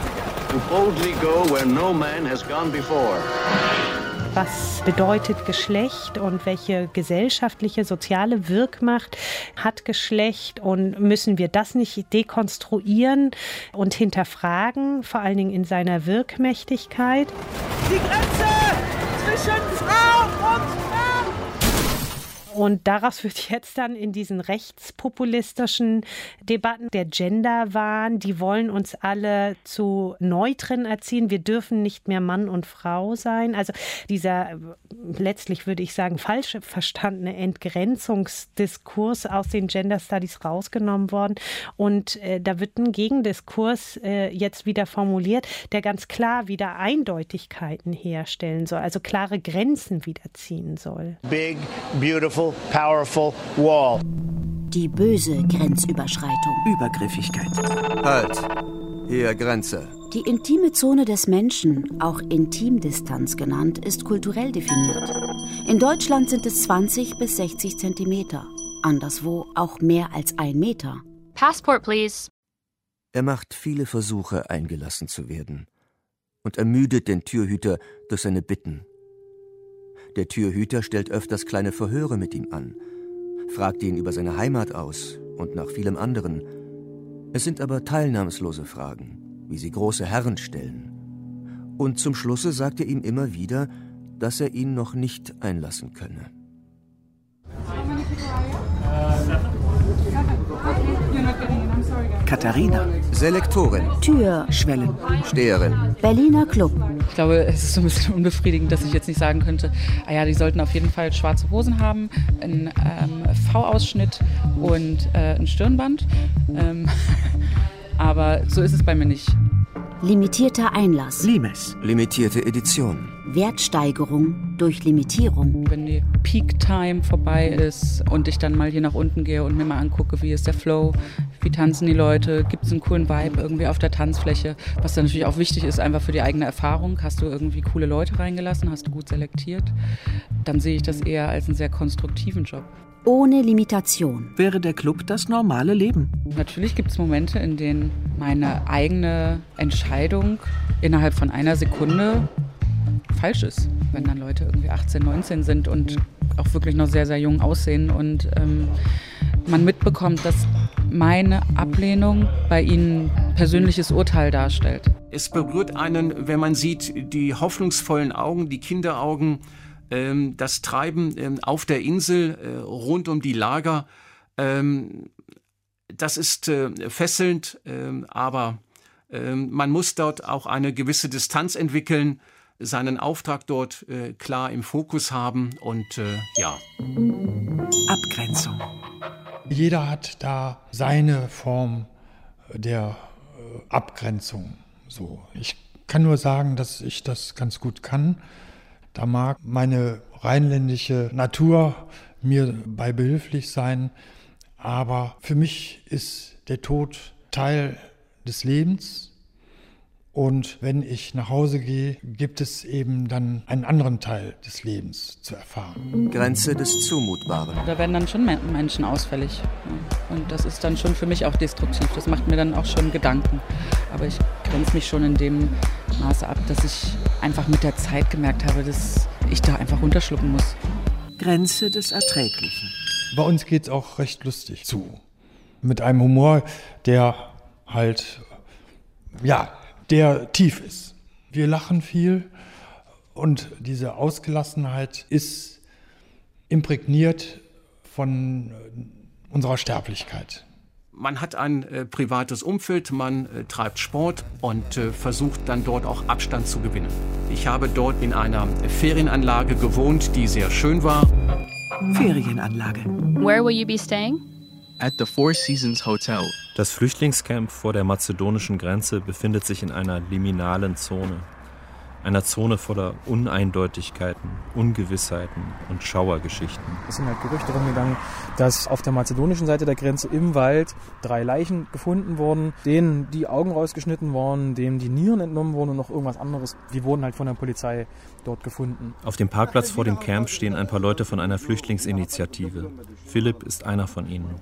Speaker 12: who boldly go where no man has gone before.
Speaker 8: Was bedeutet Geschlecht und welche gesellschaftliche, soziale Wirkmacht hat Geschlecht? Und müssen wir das nicht dekonstruieren und hinterfragen, vor allen Dingen in seiner Wirkmächtigkeit?
Speaker 11: Die Grenze zwischen Frau und Mann!
Speaker 8: Und daraus wird jetzt dann in diesen rechtspopulistischen Debatten der Genderwahn, die wollen uns alle zu Neutren erziehen. Wir dürfen nicht mehr Mann und Frau sein. Also dieser letztlich, würde ich sagen, falsch verstandene Entgrenzungsdiskurs aus den Gender Studies rausgenommen worden. Und äh, da wird ein Gegendiskurs äh, jetzt wieder formuliert, der ganz klar wieder Eindeutigkeiten herstellen soll, also klare Grenzen wieder ziehen soll.
Speaker 13: Big, beautiful, powerful wall.
Speaker 4: Die böse Grenzüberschreitung.
Speaker 2: Übergriffigkeit.
Speaker 5: Halt! Hier Grenze.
Speaker 4: Die intime Zone des Menschen, auch Intimdistanz genannt, ist kulturell definiert. In Deutschland sind es zwanzig bis sechzig Zentimeter. Anderswo auch mehr als ein Meter.
Speaker 3: Passport, please.
Speaker 5: Er macht viele Versuche, eingelassen zu werden und ermüdet den Türhüter durch seine Bitten. Der Türhüter stellt öfters kleine Verhöre mit ihm an, fragt ihn über seine Heimat aus und nach vielem anderen. Es sind aber teilnahmslose Fragen, wie sie große Herren stellen. Und zum Schlusse sagt er ihm immer wieder, dass er ihn noch nicht einlassen könne.
Speaker 2: Katharina.
Speaker 5: Selektorin.
Speaker 4: Tür.
Speaker 2: Schwellen.
Speaker 5: Steherin.
Speaker 4: Berliner Club.
Speaker 16: Ich glaube, es ist so ein bisschen unbefriedigend, dass ich jetzt nicht sagen könnte, ah ja, die sollten auf jeden Fall schwarze Hosen haben, einen ähm, V-Ausschnitt und äh, ein Stirnband. Ähm, aber so ist es bei mir nicht.
Speaker 4: Limitierter Einlass.
Speaker 2: Limes.
Speaker 5: Limitierte Edition.
Speaker 4: Wertsteigerung durch Limitierung.
Speaker 16: Wenn die Peak-Time vorbei ist und ich dann mal hier nach unten gehe und mir mal angucke, wie ist der Flow, wie tanzen die Leute, gibt es einen coolen Vibe irgendwie auf der Tanzfläche, was dann natürlich auch wichtig ist, einfach für die eigene Erfahrung. Hast du irgendwie coole Leute reingelassen, hast du gut selektiert, dann sehe ich das eher als einen sehr konstruktiven Job.
Speaker 4: Ohne Limitation.
Speaker 2: Wäre der Club das normale Leben?
Speaker 16: Natürlich gibt es Momente, in denen meine eigene Entscheidung innerhalb von einer Sekunde falsch ist. Wenn dann Leute irgendwie achtzehn, neunzehn sind und auch wirklich noch sehr, sehr jung aussehen und ähm, man mitbekommt, dass meine Ablehnung bei ihnen persönliches Urteil darstellt.
Speaker 6: Es berührt einen, wenn man sieht, die hoffnungsvollen Augen, die Kinderaugen, ähm, das Treiben ähm, auf der Insel, äh, rund um die Lager. Ähm, das ist äh, fesselnd, äh, aber äh, man muss dort auch eine gewisse Distanz entwickeln, seinen Auftrag dort äh, klar im Fokus haben und äh, ja.
Speaker 2: Abgrenzung.
Speaker 17: Jeder hat da seine Form der äh, Abgrenzung. So, ich kann nur sagen, dass ich das ganz gut kann. Da mag meine rheinländische Natur mir bei behilflich sein, aber für mich ist der Tod Teil des Lebens. Und wenn ich nach Hause gehe, gibt es eben dann einen anderen Teil des Lebens zu erfahren.
Speaker 5: Grenze des Zumutbaren.
Speaker 16: Da werden dann schon Menschen ausfällig. Und das ist dann schon für mich auch destruktiv. Das macht mir dann auch schon Gedanken. Aber ich grenze mich schon in dem Maße ab, dass ich einfach mit der Zeit gemerkt habe, dass ich da einfach runterschlucken muss.
Speaker 2: Grenze des Erträglichen.
Speaker 17: Bei uns geht es auch recht lustig zu. Mit einem Humor, der halt, ja, der tief ist. Wir lachen viel und diese Ausgelassenheit ist imprägniert von unserer Sterblichkeit.
Speaker 6: Man hat ein äh, privates Umfeld, man äh, treibt Sport und äh, versucht dann dort auch Abstand zu gewinnen. Ich habe dort in einer Ferienanlage gewohnt, die sehr schön war.
Speaker 2: Ferienanlage.
Speaker 3: Where will you be staying?
Speaker 9: At the Four Seasons Hotel.
Speaker 1: Das Flüchtlingscamp vor der mazedonischen Grenze befindet sich in einer liminalen Zone. Einer Zone voller Uneindeutigkeiten, Ungewissheiten und Schauergeschichten.
Speaker 10: Es sind halt Gerüchte rumgegangen, dass auf der mazedonischen Seite der Grenze im Wald drei Leichen gefunden wurden, denen die Augen rausgeschnitten wurden, denen die Nieren entnommen wurden und noch irgendwas anderes. Die wurden halt von der Polizei dort gefunden.
Speaker 1: Auf dem Parkplatz vor dem Camp stehen ein paar Leute von einer Flüchtlingsinitiative. Philipp ist einer von ihnen.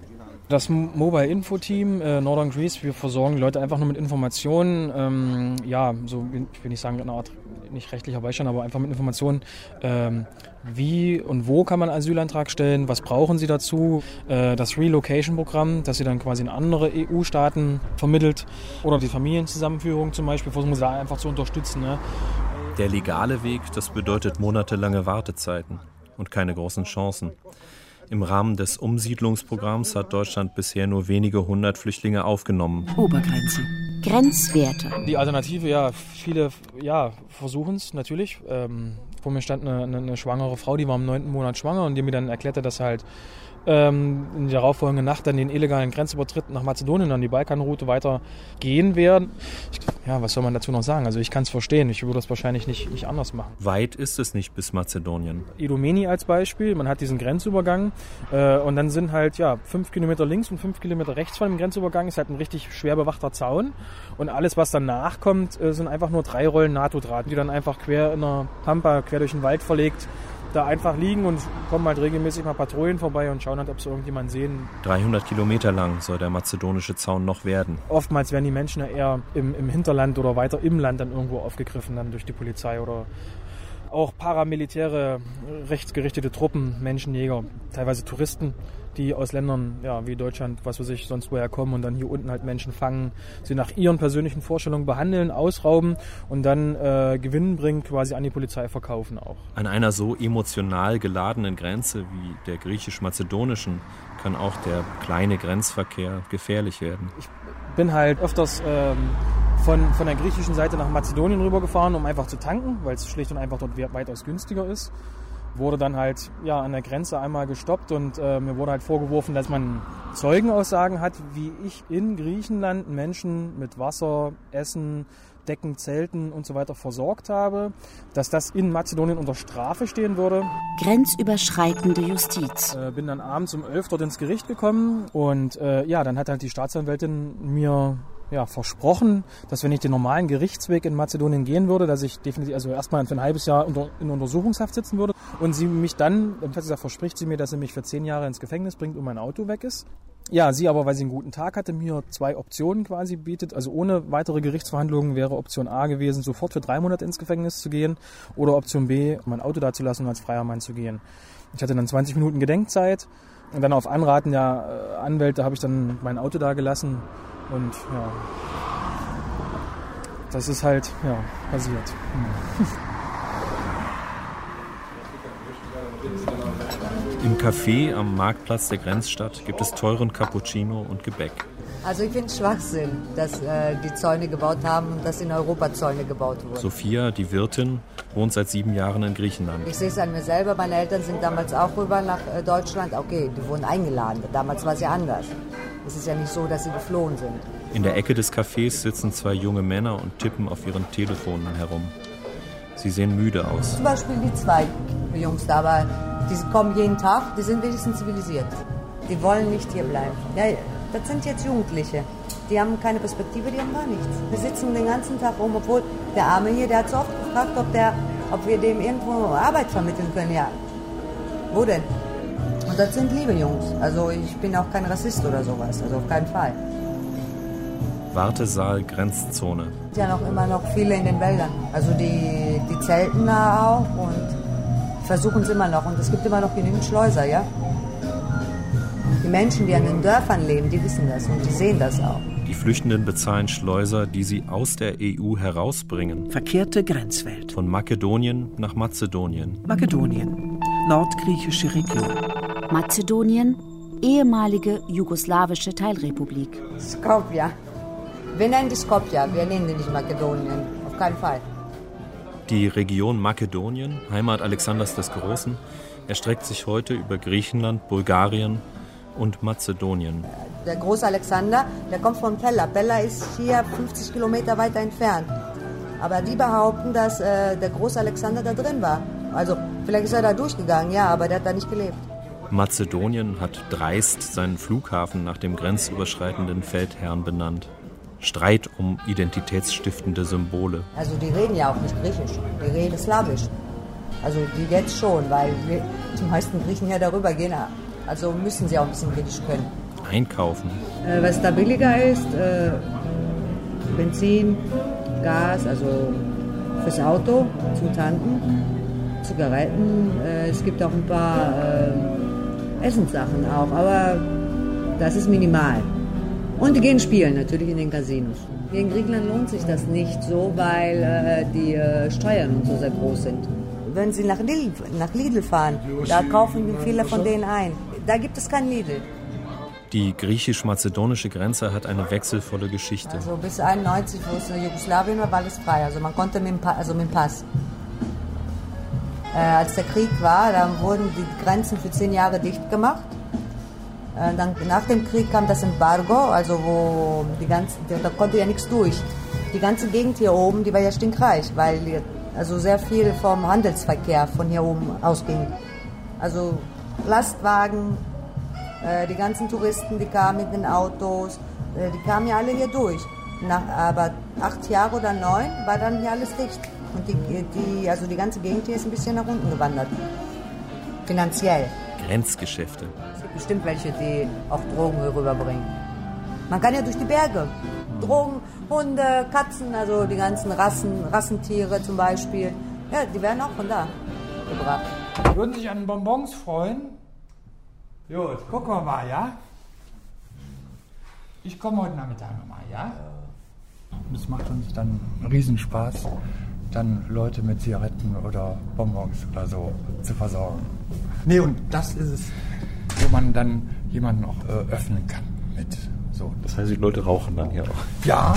Speaker 10: Das Mobile Info Team äh, Northern Greece, wir versorgen die Leute einfach nur mit Informationen, ähm, ja, so, ich will nicht sagen, eine Art, nicht rechtlicher Beistand, aber einfach mit Informationen, ähm, wie und wo kann man einen Asylantrag stellen, was brauchen sie dazu, äh, das Relocation-Programm, das sie dann quasi in andere E U-Staaten vermittelt, oder die Familienzusammenführung zum Beispiel, versuchen sie da einfach zu unterstützen. Ne?
Speaker 1: Der legale Weg, das bedeutet monatelange Wartezeiten und keine großen Chancen. Im Rahmen des Umsiedlungsprogramms hat Deutschland bisher nur wenige hundert Flüchtlinge aufgenommen.
Speaker 2: Obergrenze.
Speaker 4: Grenzwerte.
Speaker 10: Die Alternative, ja, viele ja, versuchen es natürlich. Ähm, vor mir stand eine, eine, eine schwangere Frau, die war im neunten Monat schwanger und die mir dann erklärte, dass halt ähm, in der darauffolgenden Nacht dann den illegalen Grenzübertritt nach Mazedonien an die Balkanroute weiter gehen werden. Ich, ja, was soll man dazu noch sagen? Also ich kann es verstehen, ich würde das wahrscheinlich nicht, nicht anders machen.
Speaker 1: Weit ist es nicht bis Mazedonien.
Speaker 10: Idomeni als Beispiel, man hat diesen Grenzübergang äh, und dann sind halt ja fünf Kilometer links und fünf Kilometer rechts von dem Grenzübergang ist halt ein richtig schwer bewachter Zaun und alles, was danach kommt, äh, sind einfach nur drei Rollen NATO-Draht, die dann einfach quer in der Pampa, quer durch den Wald verlegt, da einfach liegen und kommen halt regelmäßig mal Patrouillen vorbei und schauen halt, ob sie irgendjemanden sehen.
Speaker 1: dreihundert Kilometer lang soll der mazedonische Zaun noch werden.
Speaker 10: Oftmals werden die Menschen ja eher im, im Hinterland oder weiter im Land dann irgendwo aufgegriffen dann durch die Polizei oder auch paramilitäre, rechtsgerichtete Truppen, Menschenjäger, teilweise Touristen, die aus Ländern ja, wie Deutschland, was weiß ich, sonst woher kommen und dann hier unten halt Menschen fangen, sie nach ihren persönlichen Vorstellungen behandeln, ausrauben und dann äh, Gewinn bringen, quasi an die Polizei verkaufen auch.
Speaker 1: An einer so emotional geladenen Grenze wie der griechisch-mazedonischen kann auch der kleine Grenzverkehr gefährlich werden.
Speaker 10: Ich bin halt öfters ähm, von, von der griechischen Seite nach Mazedonien rübergefahren, um einfach zu tanken, weil es schlicht und einfach dort weitaus günstiger ist. Wurde dann halt ja, an der Grenze einmal gestoppt und äh, mir wurde halt vorgeworfen, dass man Zeugenaussagen hat, wie ich in Griechenland Menschen mit Wasser, Essen, Decken, Zelten und so weiter versorgt habe, dass das in Mazedonien unter Strafe stehen würde.
Speaker 4: Grenzüberschreitende Justiz.
Speaker 10: Äh, bin dann abends um elf dort ins Gericht gekommen und äh, ja, dann hat halt die Staatsanwältin mir ja, versprochen, dass wenn ich den normalen Gerichtsweg in Mazedonien gehen würde, dass ich definitiv also erstmal für ein halbes Jahr unter, in Untersuchungshaft sitzen würde und sie mich dann, dann hat sie gesagt, verspricht sie mir, dass sie mich für zehn Jahre ins Gefängnis bringt und mein Auto weg ist. Ja, sie aber, weil sie einen guten Tag hatte, mir zwei Optionen quasi bietet. Also ohne weitere Gerichtsverhandlungen wäre Option A gewesen, sofort für drei Monate ins Gefängnis zu gehen oder Option B, mein Auto da zu lassen und als freier Mann zu gehen. Ich hatte dann zwanzig Minuten Gedenkzeit und dann auf Anraten der Anwälte habe ich dann mein Auto da gelassen. Und ja, das ist halt ja, passiert. Hm.
Speaker 1: Im Café am Marktplatz der Grenzstadt gibt es teuren Cappuccino und Gebäck.
Speaker 14: Also ich finde es Schwachsinn, dass äh, die Zäune gebaut haben und dass in Europa Zäune gebaut wurden.
Speaker 1: Sophia, die Wirtin, wohnt seit sieben Jahren in Griechenland.
Speaker 14: Ich sehe es an mir selber, meine Eltern sind damals auch rüber nach äh, Deutschland. Okay, die wurden eingeladen, damals war es ja anders. Es ist ja nicht so, dass sie geflohen sind.
Speaker 1: In der Ecke des Cafés sitzen zwei junge Männer und tippen auf ihren Telefonen herum. Sie sehen müde aus.
Speaker 14: Zum Beispiel die zwei Jungs da, aber die kommen jeden Tag, die sind wenigstens zivilisiert. Die wollen nicht hier bleiben. Ja, das sind jetzt Jugendliche. Die haben keine Perspektive, die haben gar nichts. Wir sitzen den ganzen Tag rum, obwohl der Arme hier, der hat so oft gefragt, ob, der, ob wir dem irgendwo Arbeit vermitteln können. Ja, wo denn? Und das sind liebe Jungs. Also ich bin auch kein Rassist oder sowas, also auf keinen Fall.
Speaker 1: Wartesaal, Grenzzone.
Speaker 14: Es sind ja noch immer noch viele in den Wäldern. Also die, die zelten da auch und versuchen es immer noch. Und es gibt immer noch genügend Schleuser, ja. Die Menschen, die an den Dörfern leben, die wissen das und die sehen das auch.
Speaker 1: Die Flüchtenden bezahlen Schleuser, die sie aus der E U herausbringen.
Speaker 2: Verkehrte Grenzwelt.
Speaker 1: Von Makedonien nach Mazedonien.
Speaker 2: Makedonien, nordgriechische Region.
Speaker 4: Mazedonien, ehemalige jugoslawische Teilrepublik.
Speaker 14: Skopje. Wir nennen die Skopje, wir nennen die nicht Makedonien. Auf keinen Fall.
Speaker 1: Die Region Makedonien, Heimat Alexanders des Großen, erstreckt sich heute über Griechenland, Bulgarien und Mazedonien.
Speaker 14: Der große Alexander, der kommt von Pella. Pella ist hier fünfzig Kilometer weiter entfernt. Aber die behaupten, dass äh, der große Alexander da drin war. Also vielleicht ist er da durchgegangen, ja, aber der hat da nicht gelebt.
Speaker 1: Mazedonien hat dreist seinen Flughafen nach dem grenzüberschreitenden Feldherrn benannt. Streit um identitätsstiftende Symbole.
Speaker 14: Also die reden ja auch nicht Griechisch, die reden Slawisch. Also die jetzt schon, weil wir, die meisten Griechen ja darüber gehen. Also müssen sie auch ein bisschen Griechisch können.
Speaker 1: einkaufen.
Speaker 14: Äh, was da billiger ist, äh, Benzin, Gas, also fürs Auto, zum Tanken, Zigaretten. Äh, es gibt auch ein paar äh, Essenssachen auch, aber das ist minimal. Und die gehen spielen natürlich in den Casinos. Hier in Griechenland lohnt sich das nicht so, weil äh, die äh, Steuern und so sehr groß sind. Wenn Sie nach Lidl, nach Lidl fahren, da kaufen viele von denen ein. Da gibt es kein Lidl.
Speaker 1: Die griechisch-mazedonische Grenze hat eine wechselvolle Geschichte.
Speaker 14: Also bis einundneunzig, wo es in Jugoslawien war, war alles frei. Also man konnte mit dem, pa- also mit dem Pass. Äh, als der Krieg war, dann wurden die Grenzen für zehn Jahre dicht gemacht. Äh, dann, nach dem Krieg kam das Embargo, also wo die ganze, da konnte ja nichts durch. Die ganze Gegend hier oben, die war ja stinkreich, weil die, also sehr viel vom Handelsverkehr von hier oben ausging. Also Lastwagen, äh, die ganzen Touristen, die kamen mit den Autos, äh, die kamen ja alle hier durch. Nach aber acht Jahre oder neun war dann hier alles dicht. Und die, die, also die ganze Gegend hier ist ein bisschen nach unten gewandert. Finanziell.
Speaker 1: Grenzgeschäfte.
Speaker 14: Es gibt bestimmt welche, die auch Drogen hier rüberbringen. Man kann ja durch die Berge. Drogen, Hunde, Katzen, also die ganzen Rassen, Rassentiere zum Beispiel. Ja, die werden auch von da gebracht.
Speaker 15: Würden sich an Bonbons freuen? Gut, gucken wir mal, ja? Ich komme heute Nachmittag nochmal, ja?
Speaker 17: Es macht uns dann Riesenspaß, dann Leute mit Zigaretten oder Bonbons oder so zu versorgen. Nee, und das ist es, wo man dann jemanden auch äh, öffnen kann mit so.
Speaker 18: Das heißt, die Leute rauchen dann hier auch?
Speaker 17: Ja.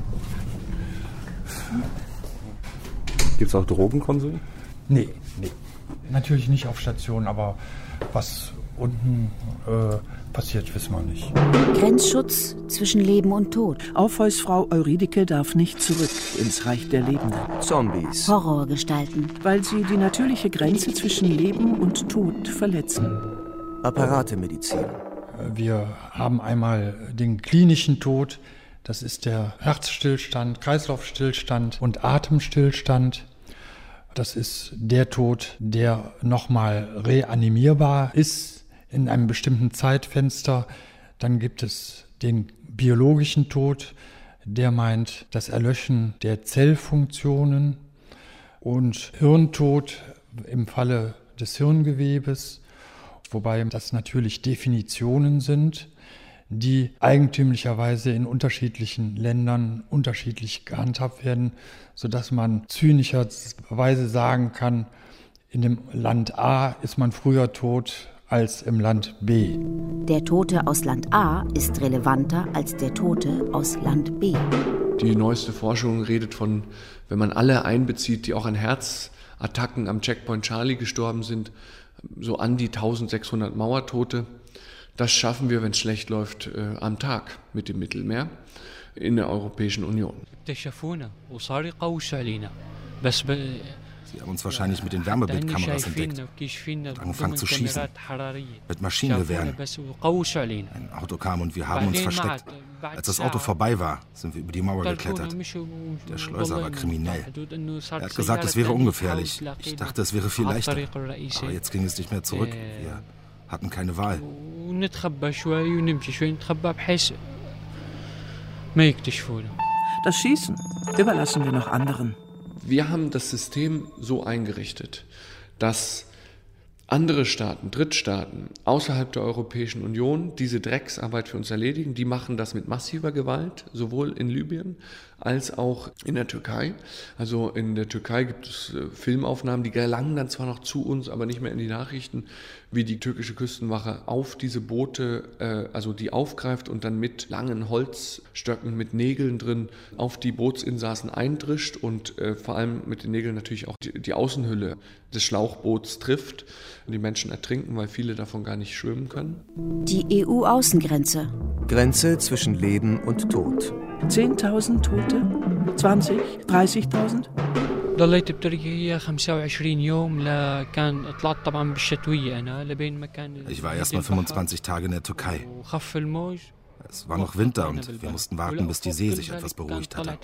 Speaker 18: Gibt es auch Drogenkonsum?
Speaker 17: Nee, nee. Natürlich nicht auf Station, aber was unten äh, passiert, wissen wir nicht.
Speaker 4: Grenzschutz zwischen Leben und Tod.
Speaker 2: Aufheusfrau Eurydike darf nicht zurück ins Reich der Lebenden.
Speaker 5: Zombies.
Speaker 4: Horrorgestalten.
Speaker 2: Weil sie die natürliche Grenze zwischen Leben und Tod verletzen.
Speaker 5: Apparatemedizin.
Speaker 17: Wir haben einmal den klinischen Tod, das ist der Herzstillstand, Kreislaufstillstand und Atemstillstand. Das ist der Tod, der nochmal reanimierbar ist in einem bestimmten Zeitfenster. Dann gibt es den biologischen Tod, der meint das Erlöschen der Zellfunktionen, und Hirntod im Falle des Hirngewebes, wobei das natürlich Definitionen sind, die eigentümlicherweise in unterschiedlichen Ländern unterschiedlich gehandhabt werden, sodass man zynischerweise sagen kann, in dem Land A ist man früher tot als im Land B.
Speaker 4: Der Tote aus Land A ist relevanter als der Tote aus Land B.
Speaker 19: Die neueste Forschung redet von, wenn man alle einbezieht, die auch an Herzattacken am Checkpoint Charlie gestorben sind, so an die eintausendsechshundert Mauertote. Das schaffen wir, wenn es schlecht läuft, äh, am Tag mit dem Mittelmeer in der Europäischen Union.
Speaker 7: Sie haben uns wahrscheinlich mit den Wärmebildkameras entdeckt und angefangen zu schießen. Mit Maschinengewehren. Ein Auto kam und wir haben uns versteckt. Als das Auto vorbei war, sind wir über die Mauer geklettert. Der Schleuser war kriminell. Er hat gesagt, es wäre ungefährlich. Ich dachte, es wäre viel leichter. Aber jetzt ging es nicht mehr zurück. Wir hatten keine Wahl.
Speaker 2: Das Schießen überlassen wir noch anderen.
Speaker 19: Wir haben das System so eingerichtet, dass andere Staaten, Drittstaaten außerhalb der Europäischen Union diese Drecksarbeit für uns erledigen. Die machen das mit massiver Gewalt, sowohl in Libyen als auch in der Türkei. Also in der Türkei gibt es äh, Filmaufnahmen, die gelangen dann zwar noch zu uns, aber nicht mehr in die Nachrichten, wie die türkische Küstenwache auf diese Boote, äh, also die aufgreift und dann mit langen Holzstöcken, mit Nägeln drin auf die Bootsinsassen eindrischt und äh, vor allem mit den Nägeln natürlich auch die, die Außenhülle des Schlauchboots trifft. Die Menschen ertrinken, weil viele davon gar nicht schwimmen können.
Speaker 4: Die E U-Außengrenze.
Speaker 5: Grenze zwischen Leben und Tod.
Speaker 2: zehntausend Tote? zwanzig? dreißigtausend?
Speaker 23: ضليت بتركيا خمسة وعشرين يوم لكان طلعت طبعا بالشتوية أنا لبين ما كان.
Speaker 7: Ich war erst mal fünfundzwanzig Tage in der Türkei.
Speaker 23: وخف الموج.
Speaker 7: Es war noch Winter und wir mussten warten, bis die See sich etwas beruhigt hatte.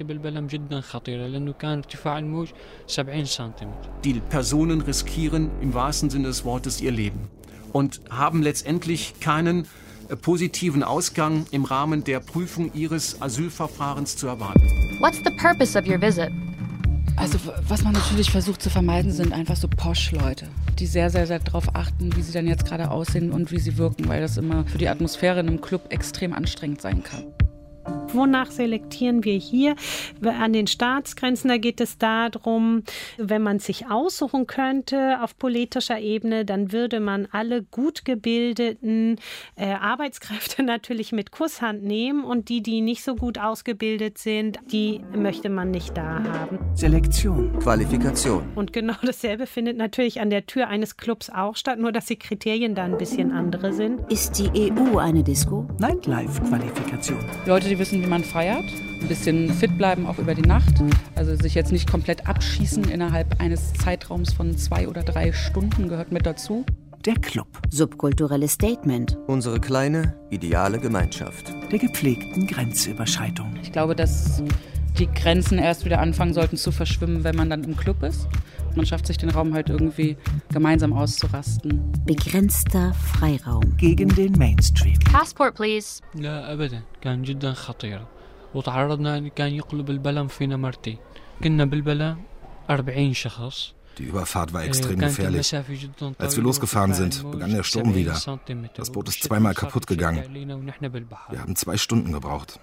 Speaker 6: Die Personen riskieren im wahrsten Sinne des Wortes ihr Leben und haben letztendlich keinen positiven Ausgang im Rahmen der Prüfung ihres Asylverfahrens zu erwarten.
Speaker 3: What's the purpose of your visit?
Speaker 16: Also was man natürlich versucht zu vermeiden, sind einfach so Posch-Leute, die sehr, sehr, sehr darauf achten, wie sie dann jetzt gerade aussehen und wie sie wirken, weil das immer für die Atmosphäre in einem Club extrem anstrengend sein kann.
Speaker 8: Wonach selektieren wir hier? An den Staatsgrenzen, da geht es darum, wenn man sich aussuchen könnte auf politischer Ebene, dann würde man alle gut gebildeten äh, Arbeitskräfte natürlich mit Kusshand nehmen und die, die nicht so gut ausgebildet sind, die möchte man nicht da haben.
Speaker 2: Selektion.
Speaker 5: Qualifikation.
Speaker 8: Und genau dasselbe findet natürlich an der Tür eines Clubs auch statt, nur dass die Kriterien da ein bisschen andere sind.
Speaker 4: Ist die E U eine Disco?
Speaker 2: Nightlife-Qualifikation.
Speaker 16: Leute, die wissen, wie man feiert, ein bisschen fit bleiben auch über die Nacht, also sich jetzt nicht komplett abschießen innerhalb eines Zeitraums von zwei oder drei Stunden gehört mit dazu.
Speaker 2: Der Club.
Speaker 4: Subkulturelles Statement.
Speaker 5: Unsere kleine, ideale Gemeinschaft.
Speaker 2: Der gepflegten Grenzüberschreitung.
Speaker 16: Ich glaube, dass die Grenzen erst wieder anfangen sollten zu verschwimmen, wenn man dann im Club ist. Man schafft sich den Raum halt irgendwie gemeinsam auszurasten.
Speaker 4: Begrenzter Freiraum.
Speaker 2: Gegen den Mainstream.
Speaker 3: Passport, please.
Speaker 23: لا أبدا كان جدا خطير وتعرضنا أن كان يقلب البلم فينا مرتين كنا بالبلم أربعين شخص.
Speaker 7: Die Überfahrt war extrem gefährlich. Als wir losgefahren sind, begann der Sturm wieder. Das Boot ist zweimal kaputt gegangen. Wir haben zwei Stunden gebraucht.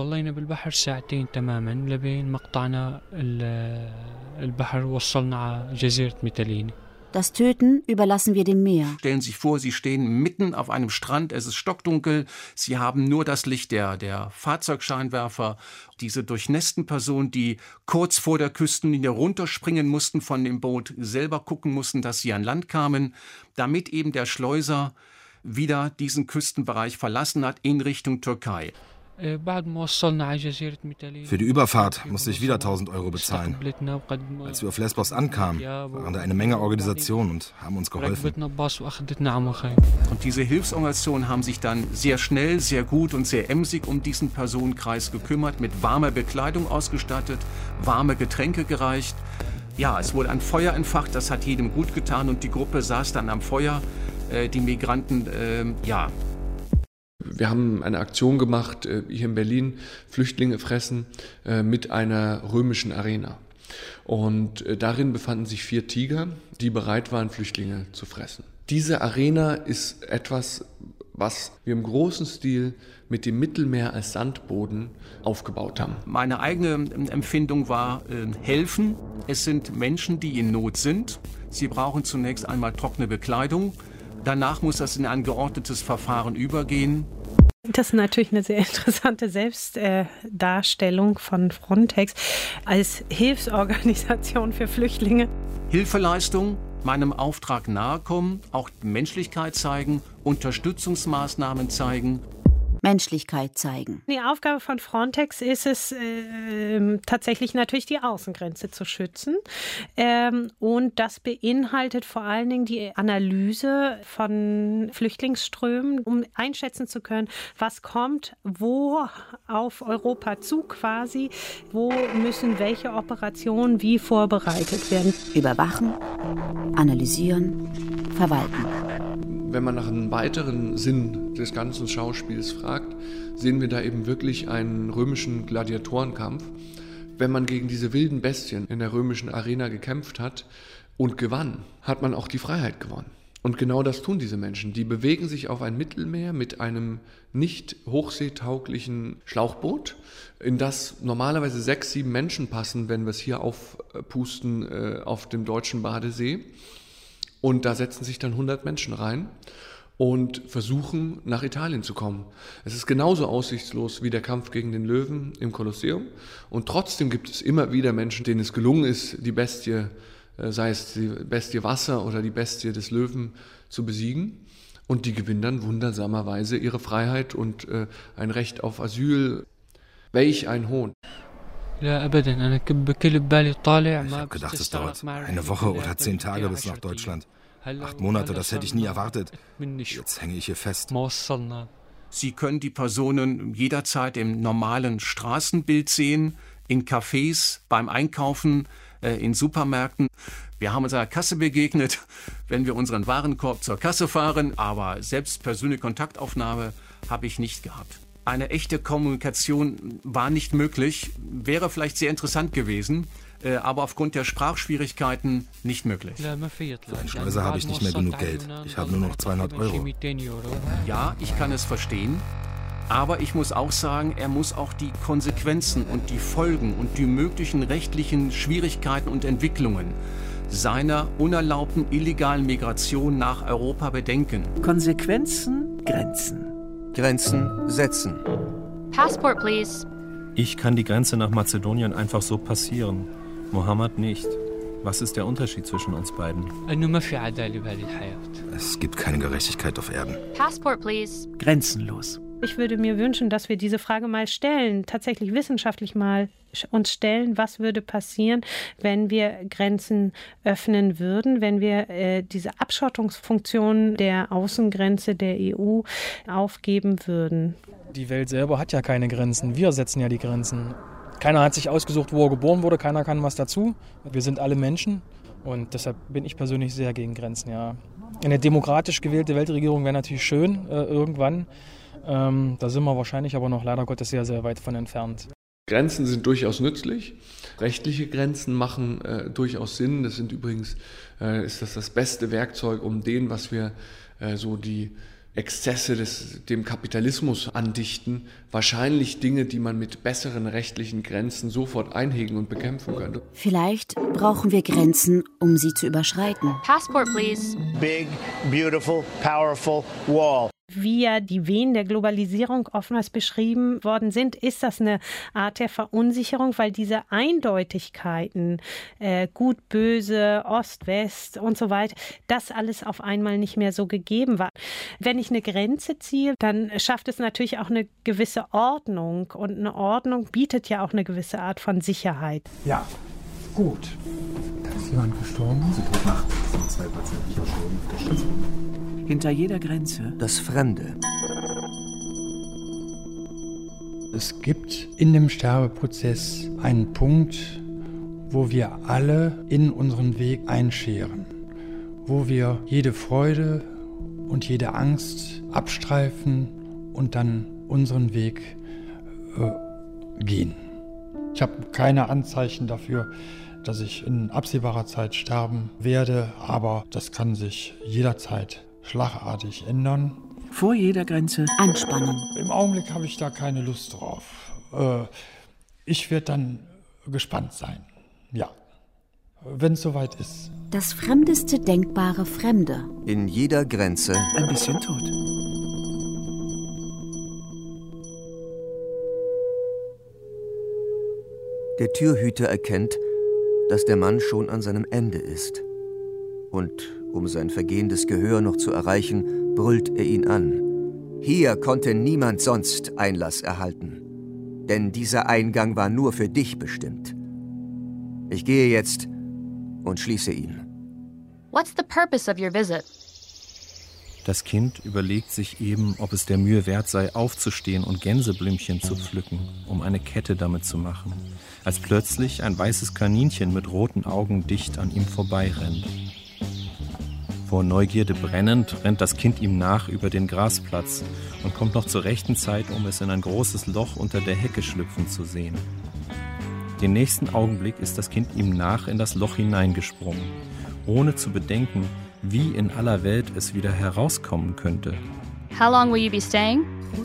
Speaker 4: Das Töten überlassen wir dem Meer.
Speaker 6: Stellen Sie sich vor, Sie stehen mitten auf einem Strand, es ist stockdunkel, Sie haben nur das Licht der, der Fahrzeugscheinwerfer. Diese durchnässten Personen, die kurz vor der Küstenlinie runterspringen mussten von dem Boot, selber gucken mussten, dass sie an Land kamen, damit eben der Schleuser wieder diesen Küstenbereich verlassen hat in Richtung Türkei.
Speaker 7: Für die Überfahrt musste ich wieder tausend Euro bezahlen. Als wir auf Lesbos ankamen, waren da eine Menge Organisationen und haben uns geholfen.
Speaker 6: Und diese Hilfsorganisationen haben sich dann sehr schnell, sehr gut und sehr emsig um diesen Personenkreis gekümmert, mit warmer Bekleidung ausgestattet, warme Getränke gereicht. Ja, es wurde ein Feuer entfacht, das hat jedem gut getan und die Gruppe saß dann am Feuer, äh, die Migranten, äh, ja.
Speaker 19: Wir haben eine Aktion gemacht, hier in Berlin, Flüchtlinge fressen, mit einer römischen Arena. Und darin befanden sich vier Tiger, die bereit waren, Flüchtlinge zu fressen. Diese Arena ist etwas, was wir im großen Stil mit dem Mittelmeer als Sandboden aufgebaut haben.
Speaker 6: Meine eigene Empfindung war äh, helfen. Es sind Menschen, die in Not sind. Sie brauchen zunächst einmal trockene Bekleidung. Danach muss das in ein geordnetes Verfahren übergehen.
Speaker 8: Das ist natürlich eine sehr interessante Selbstdarstellung von Frontex als Hilfsorganisation für Flüchtlinge.
Speaker 6: Hilfeleistung, meinem Auftrag nahekommen, auch Menschlichkeit zeigen, Unterstützungsmaßnahmen zeigen.
Speaker 4: Menschlichkeit zeigen.
Speaker 8: Die Aufgabe von Frontex ist es äh, tatsächlich natürlich die Außengrenze zu schützen. Ähm, und das beinhaltet vor allen Dingen die Analyse von Flüchtlingsströmen, um einschätzen zu können, was kommt, wo auf Europa zu quasi, wo müssen welche Operationen wie vorbereitet werden.
Speaker 4: Überwachen, analysieren, verwalten.
Speaker 19: Wenn man nach einem weiteren Sinn des ganzen Schauspiels fragt, sehen wir da eben wirklich einen römischen Gladiatorenkampf. Wenn man gegen diese wilden Bestien in der römischen Arena gekämpft hat und gewann, hat man auch die Freiheit gewonnen. Und genau das tun diese Menschen. Die bewegen sich auf ein Mittelmeer mit einem nicht hochseetauglichen Schlauchboot, in das normalerweise sechs, sieben Menschen passen, wenn wir es hier aufpusten äh, auf dem deutschen Badesee. Und da setzen sich dann hundert Menschen rein und versuchen, nach Italien zu kommen. Es ist genauso aussichtslos wie der Kampf gegen den Löwen im Kolosseum. Und trotzdem gibt es immer wieder Menschen, denen es gelungen ist, die Bestie, sei es die Bestie Wasser oder die Bestie des Löwen, zu besiegen. Und die gewinnen dann wundersamerweise ihre Freiheit und äh, ein Recht auf Asyl. Welch ein Hohn.
Speaker 7: Ich habe gedacht, es dauert eine Woche oder zehn Tage bis nach Deutschland. Acht Monate, das hätte ich nie erwartet. Jetzt hänge ich hier fest.
Speaker 6: Sie können die Personen jederzeit im normalen Straßenbild sehen, in Cafés, beim Einkaufen, äh, in Supermärkten. Wir haben uns an der Kasse begegnet, wenn wir unseren Warenkorb zur Kasse fahren, aber selbst persönliche Kontaktaufnahme habe ich nicht gehabt. Eine echte Kommunikation war nicht möglich, wäre vielleicht sehr interessant gewesen, äh, aber aufgrund der Sprachschwierigkeiten nicht möglich.
Speaker 7: Für einen Schleuser habe ich nicht mehr genug Geld. Ich habe nur noch zweihundert Euro.
Speaker 6: Ja, ich kann es verstehen, aber ich muss auch sagen, er muss auch die Konsequenzen und die Folgen und die möglichen rechtlichen Schwierigkeiten und Entwicklungen seiner unerlaubten illegalen Migration nach Europa bedenken.
Speaker 2: Konsequenzen, Grenzen.
Speaker 5: Grenzen setzen.
Speaker 3: Passport, please.
Speaker 1: Ich kann die Grenze nach Mazedonien einfach so passieren. Mohammed nicht. Was ist der Unterschied zwischen uns beiden?
Speaker 7: Es gibt keine Gerechtigkeit auf Erden.
Speaker 3: Passport, please.
Speaker 2: Grenzenlos.
Speaker 8: Ich würde mir wünschen, dass wir diese Frage mal stellen, tatsächlich wissenschaftlich mal uns stellen, was würde passieren, wenn wir Grenzen öffnen würden, wenn wir äh, diese Abschottungsfunktion der Außengrenze der E U aufgeben würden.
Speaker 10: Die Welt selber hat ja keine Grenzen, wir setzen ja die Grenzen. Keiner hat sich ausgesucht, wo er geboren wurde, keiner kann was dazu. Wir sind alle Menschen und deshalb bin ich persönlich sehr gegen Grenzen, ja. Eine demokratisch gewählte Weltregierung wäre natürlich schön, äh, irgendwann. Ähm, da sind wir wahrscheinlich aber noch leider Gottes sehr, sehr weit von entfernt.
Speaker 19: Grenzen sind durchaus nützlich. Rechtliche Grenzen machen äh, durchaus Sinn. Das sind übrigens, äh, ist das das beste Werkzeug, um den, was wir äh, so die Exzesse des, dem Kapitalismus andichten, wahrscheinlich Dinge, die man mit besseren rechtlichen Grenzen sofort einhegen und bekämpfen könnte.
Speaker 4: Vielleicht brauchen wir Grenzen, um sie zu überschreiten.
Speaker 3: Passport, please.
Speaker 13: Big, beautiful, powerful wall.
Speaker 8: Wie ja die Wehen der Globalisierung oftmals beschrieben worden sind, ist das eine Art der Verunsicherung, weil diese Eindeutigkeiten, äh, gut, böse, Ost, West und so weiter, das alles auf einmal nicht mehr so gegeben war. Wenn ich eine Grenze ziehe, dann schafft es natürlich auch eine gewisse Ordnung und eine Ordnung bietet ja auch eine gewisse Art von Sicherheit.
Speaker 17: Ja, gut. Da ist jemand gestorben.
Speaker 7: Sie tot Nacht. Es sind zwei Patienten verstorben auf der Station.
Speaker 2: Hinter jeder Grenze
Speaker 5: das Fremde.
Speaker 17: Es gibt in dem Sterbeprozess einen Punkt, wo wir alle in unseren Weg einscheren, wo wir jede Freude und jede Angst abstreifen und dann unseren Weg äh, gehen. Ich habe keine Anzeichen dafür, dass ich in absehbarer Zeit sterben werde, aber das kann sich jederzeit schlagartig ändern.
Speaker 2: Vor jeder Grenze
Speaker 4: anspannen.
Speaker 17: Im Augenblick habe ich da keine Lust drauf. Äh, ich werde dann gespannt sein. Ja, wenn es soweit ist.
Speaker 4: Das fremdeste denkbare Fremde.
Speaker 5: In jeder Grenze
Speaker 2: ein bisschen tot.
Speaker 5: Der Türhüter erkennt, dass der Mann schon an seinem Ende ist. Und um sein vergehendes Gehör noch zu erreichen, brüllt er ihn an. Hier konnte niemand sonst Einlass erhalten, denn dieser Eingang war nur für dich bestimmt. Ich gehe jetzt und schließe ihn.
Speaker 3: What's the purpose of your visit?
Speaker 1: Das Kind überlegt sich eben, ob es der Mühe wert sei, aufzustehen und Gänseblümchen zu pflücken, um eine Kette damit zu machen, als plötzlich ein weißes Kaninchen mit roten Augen dicht an ihm vorbeirennt. Vor Neugierde brennend rennt das Kind ihm nach über den Grasplatz und kommt noch zur rechten Zeit, um es in ein großes Loch unter der Hecke schlüpfen zu sehen. Den nächsten Augenblick ist das Kind ihm nach in das Loch hineingesprungen, ohne zu bedenken, wie in aller Welt es wieder herauskommen könnte.
Speaker 3: How long will you be staying?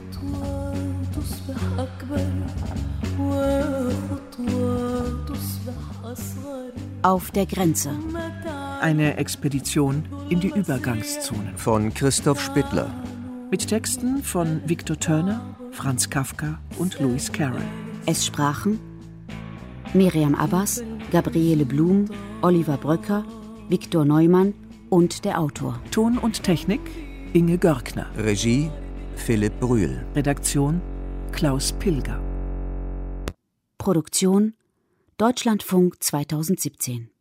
Speaker 4: Auf der Grenze.
Speaker 2: Eine Expedition in die Übergangszonen.
Speaker 5: Von Christoph Spittler.
Speaker 2: Mit Texten von Victor Turner, Franz Kafka und Lewis Carroll.
Speaker 4: Es sprachen Miriam Abbas, Gabriele Blum, Oliver Bröcker, Viktor Neumann und der Autor.
Speaker 2: Ton und Technik Inge Görkner.
Speaker 5: Regie Philipp Brühl.
Speaker 2: Redaktion Klaus Pilger.
Speaker 4: Produktion Deutschlandfunk zweitausendsiebzehn.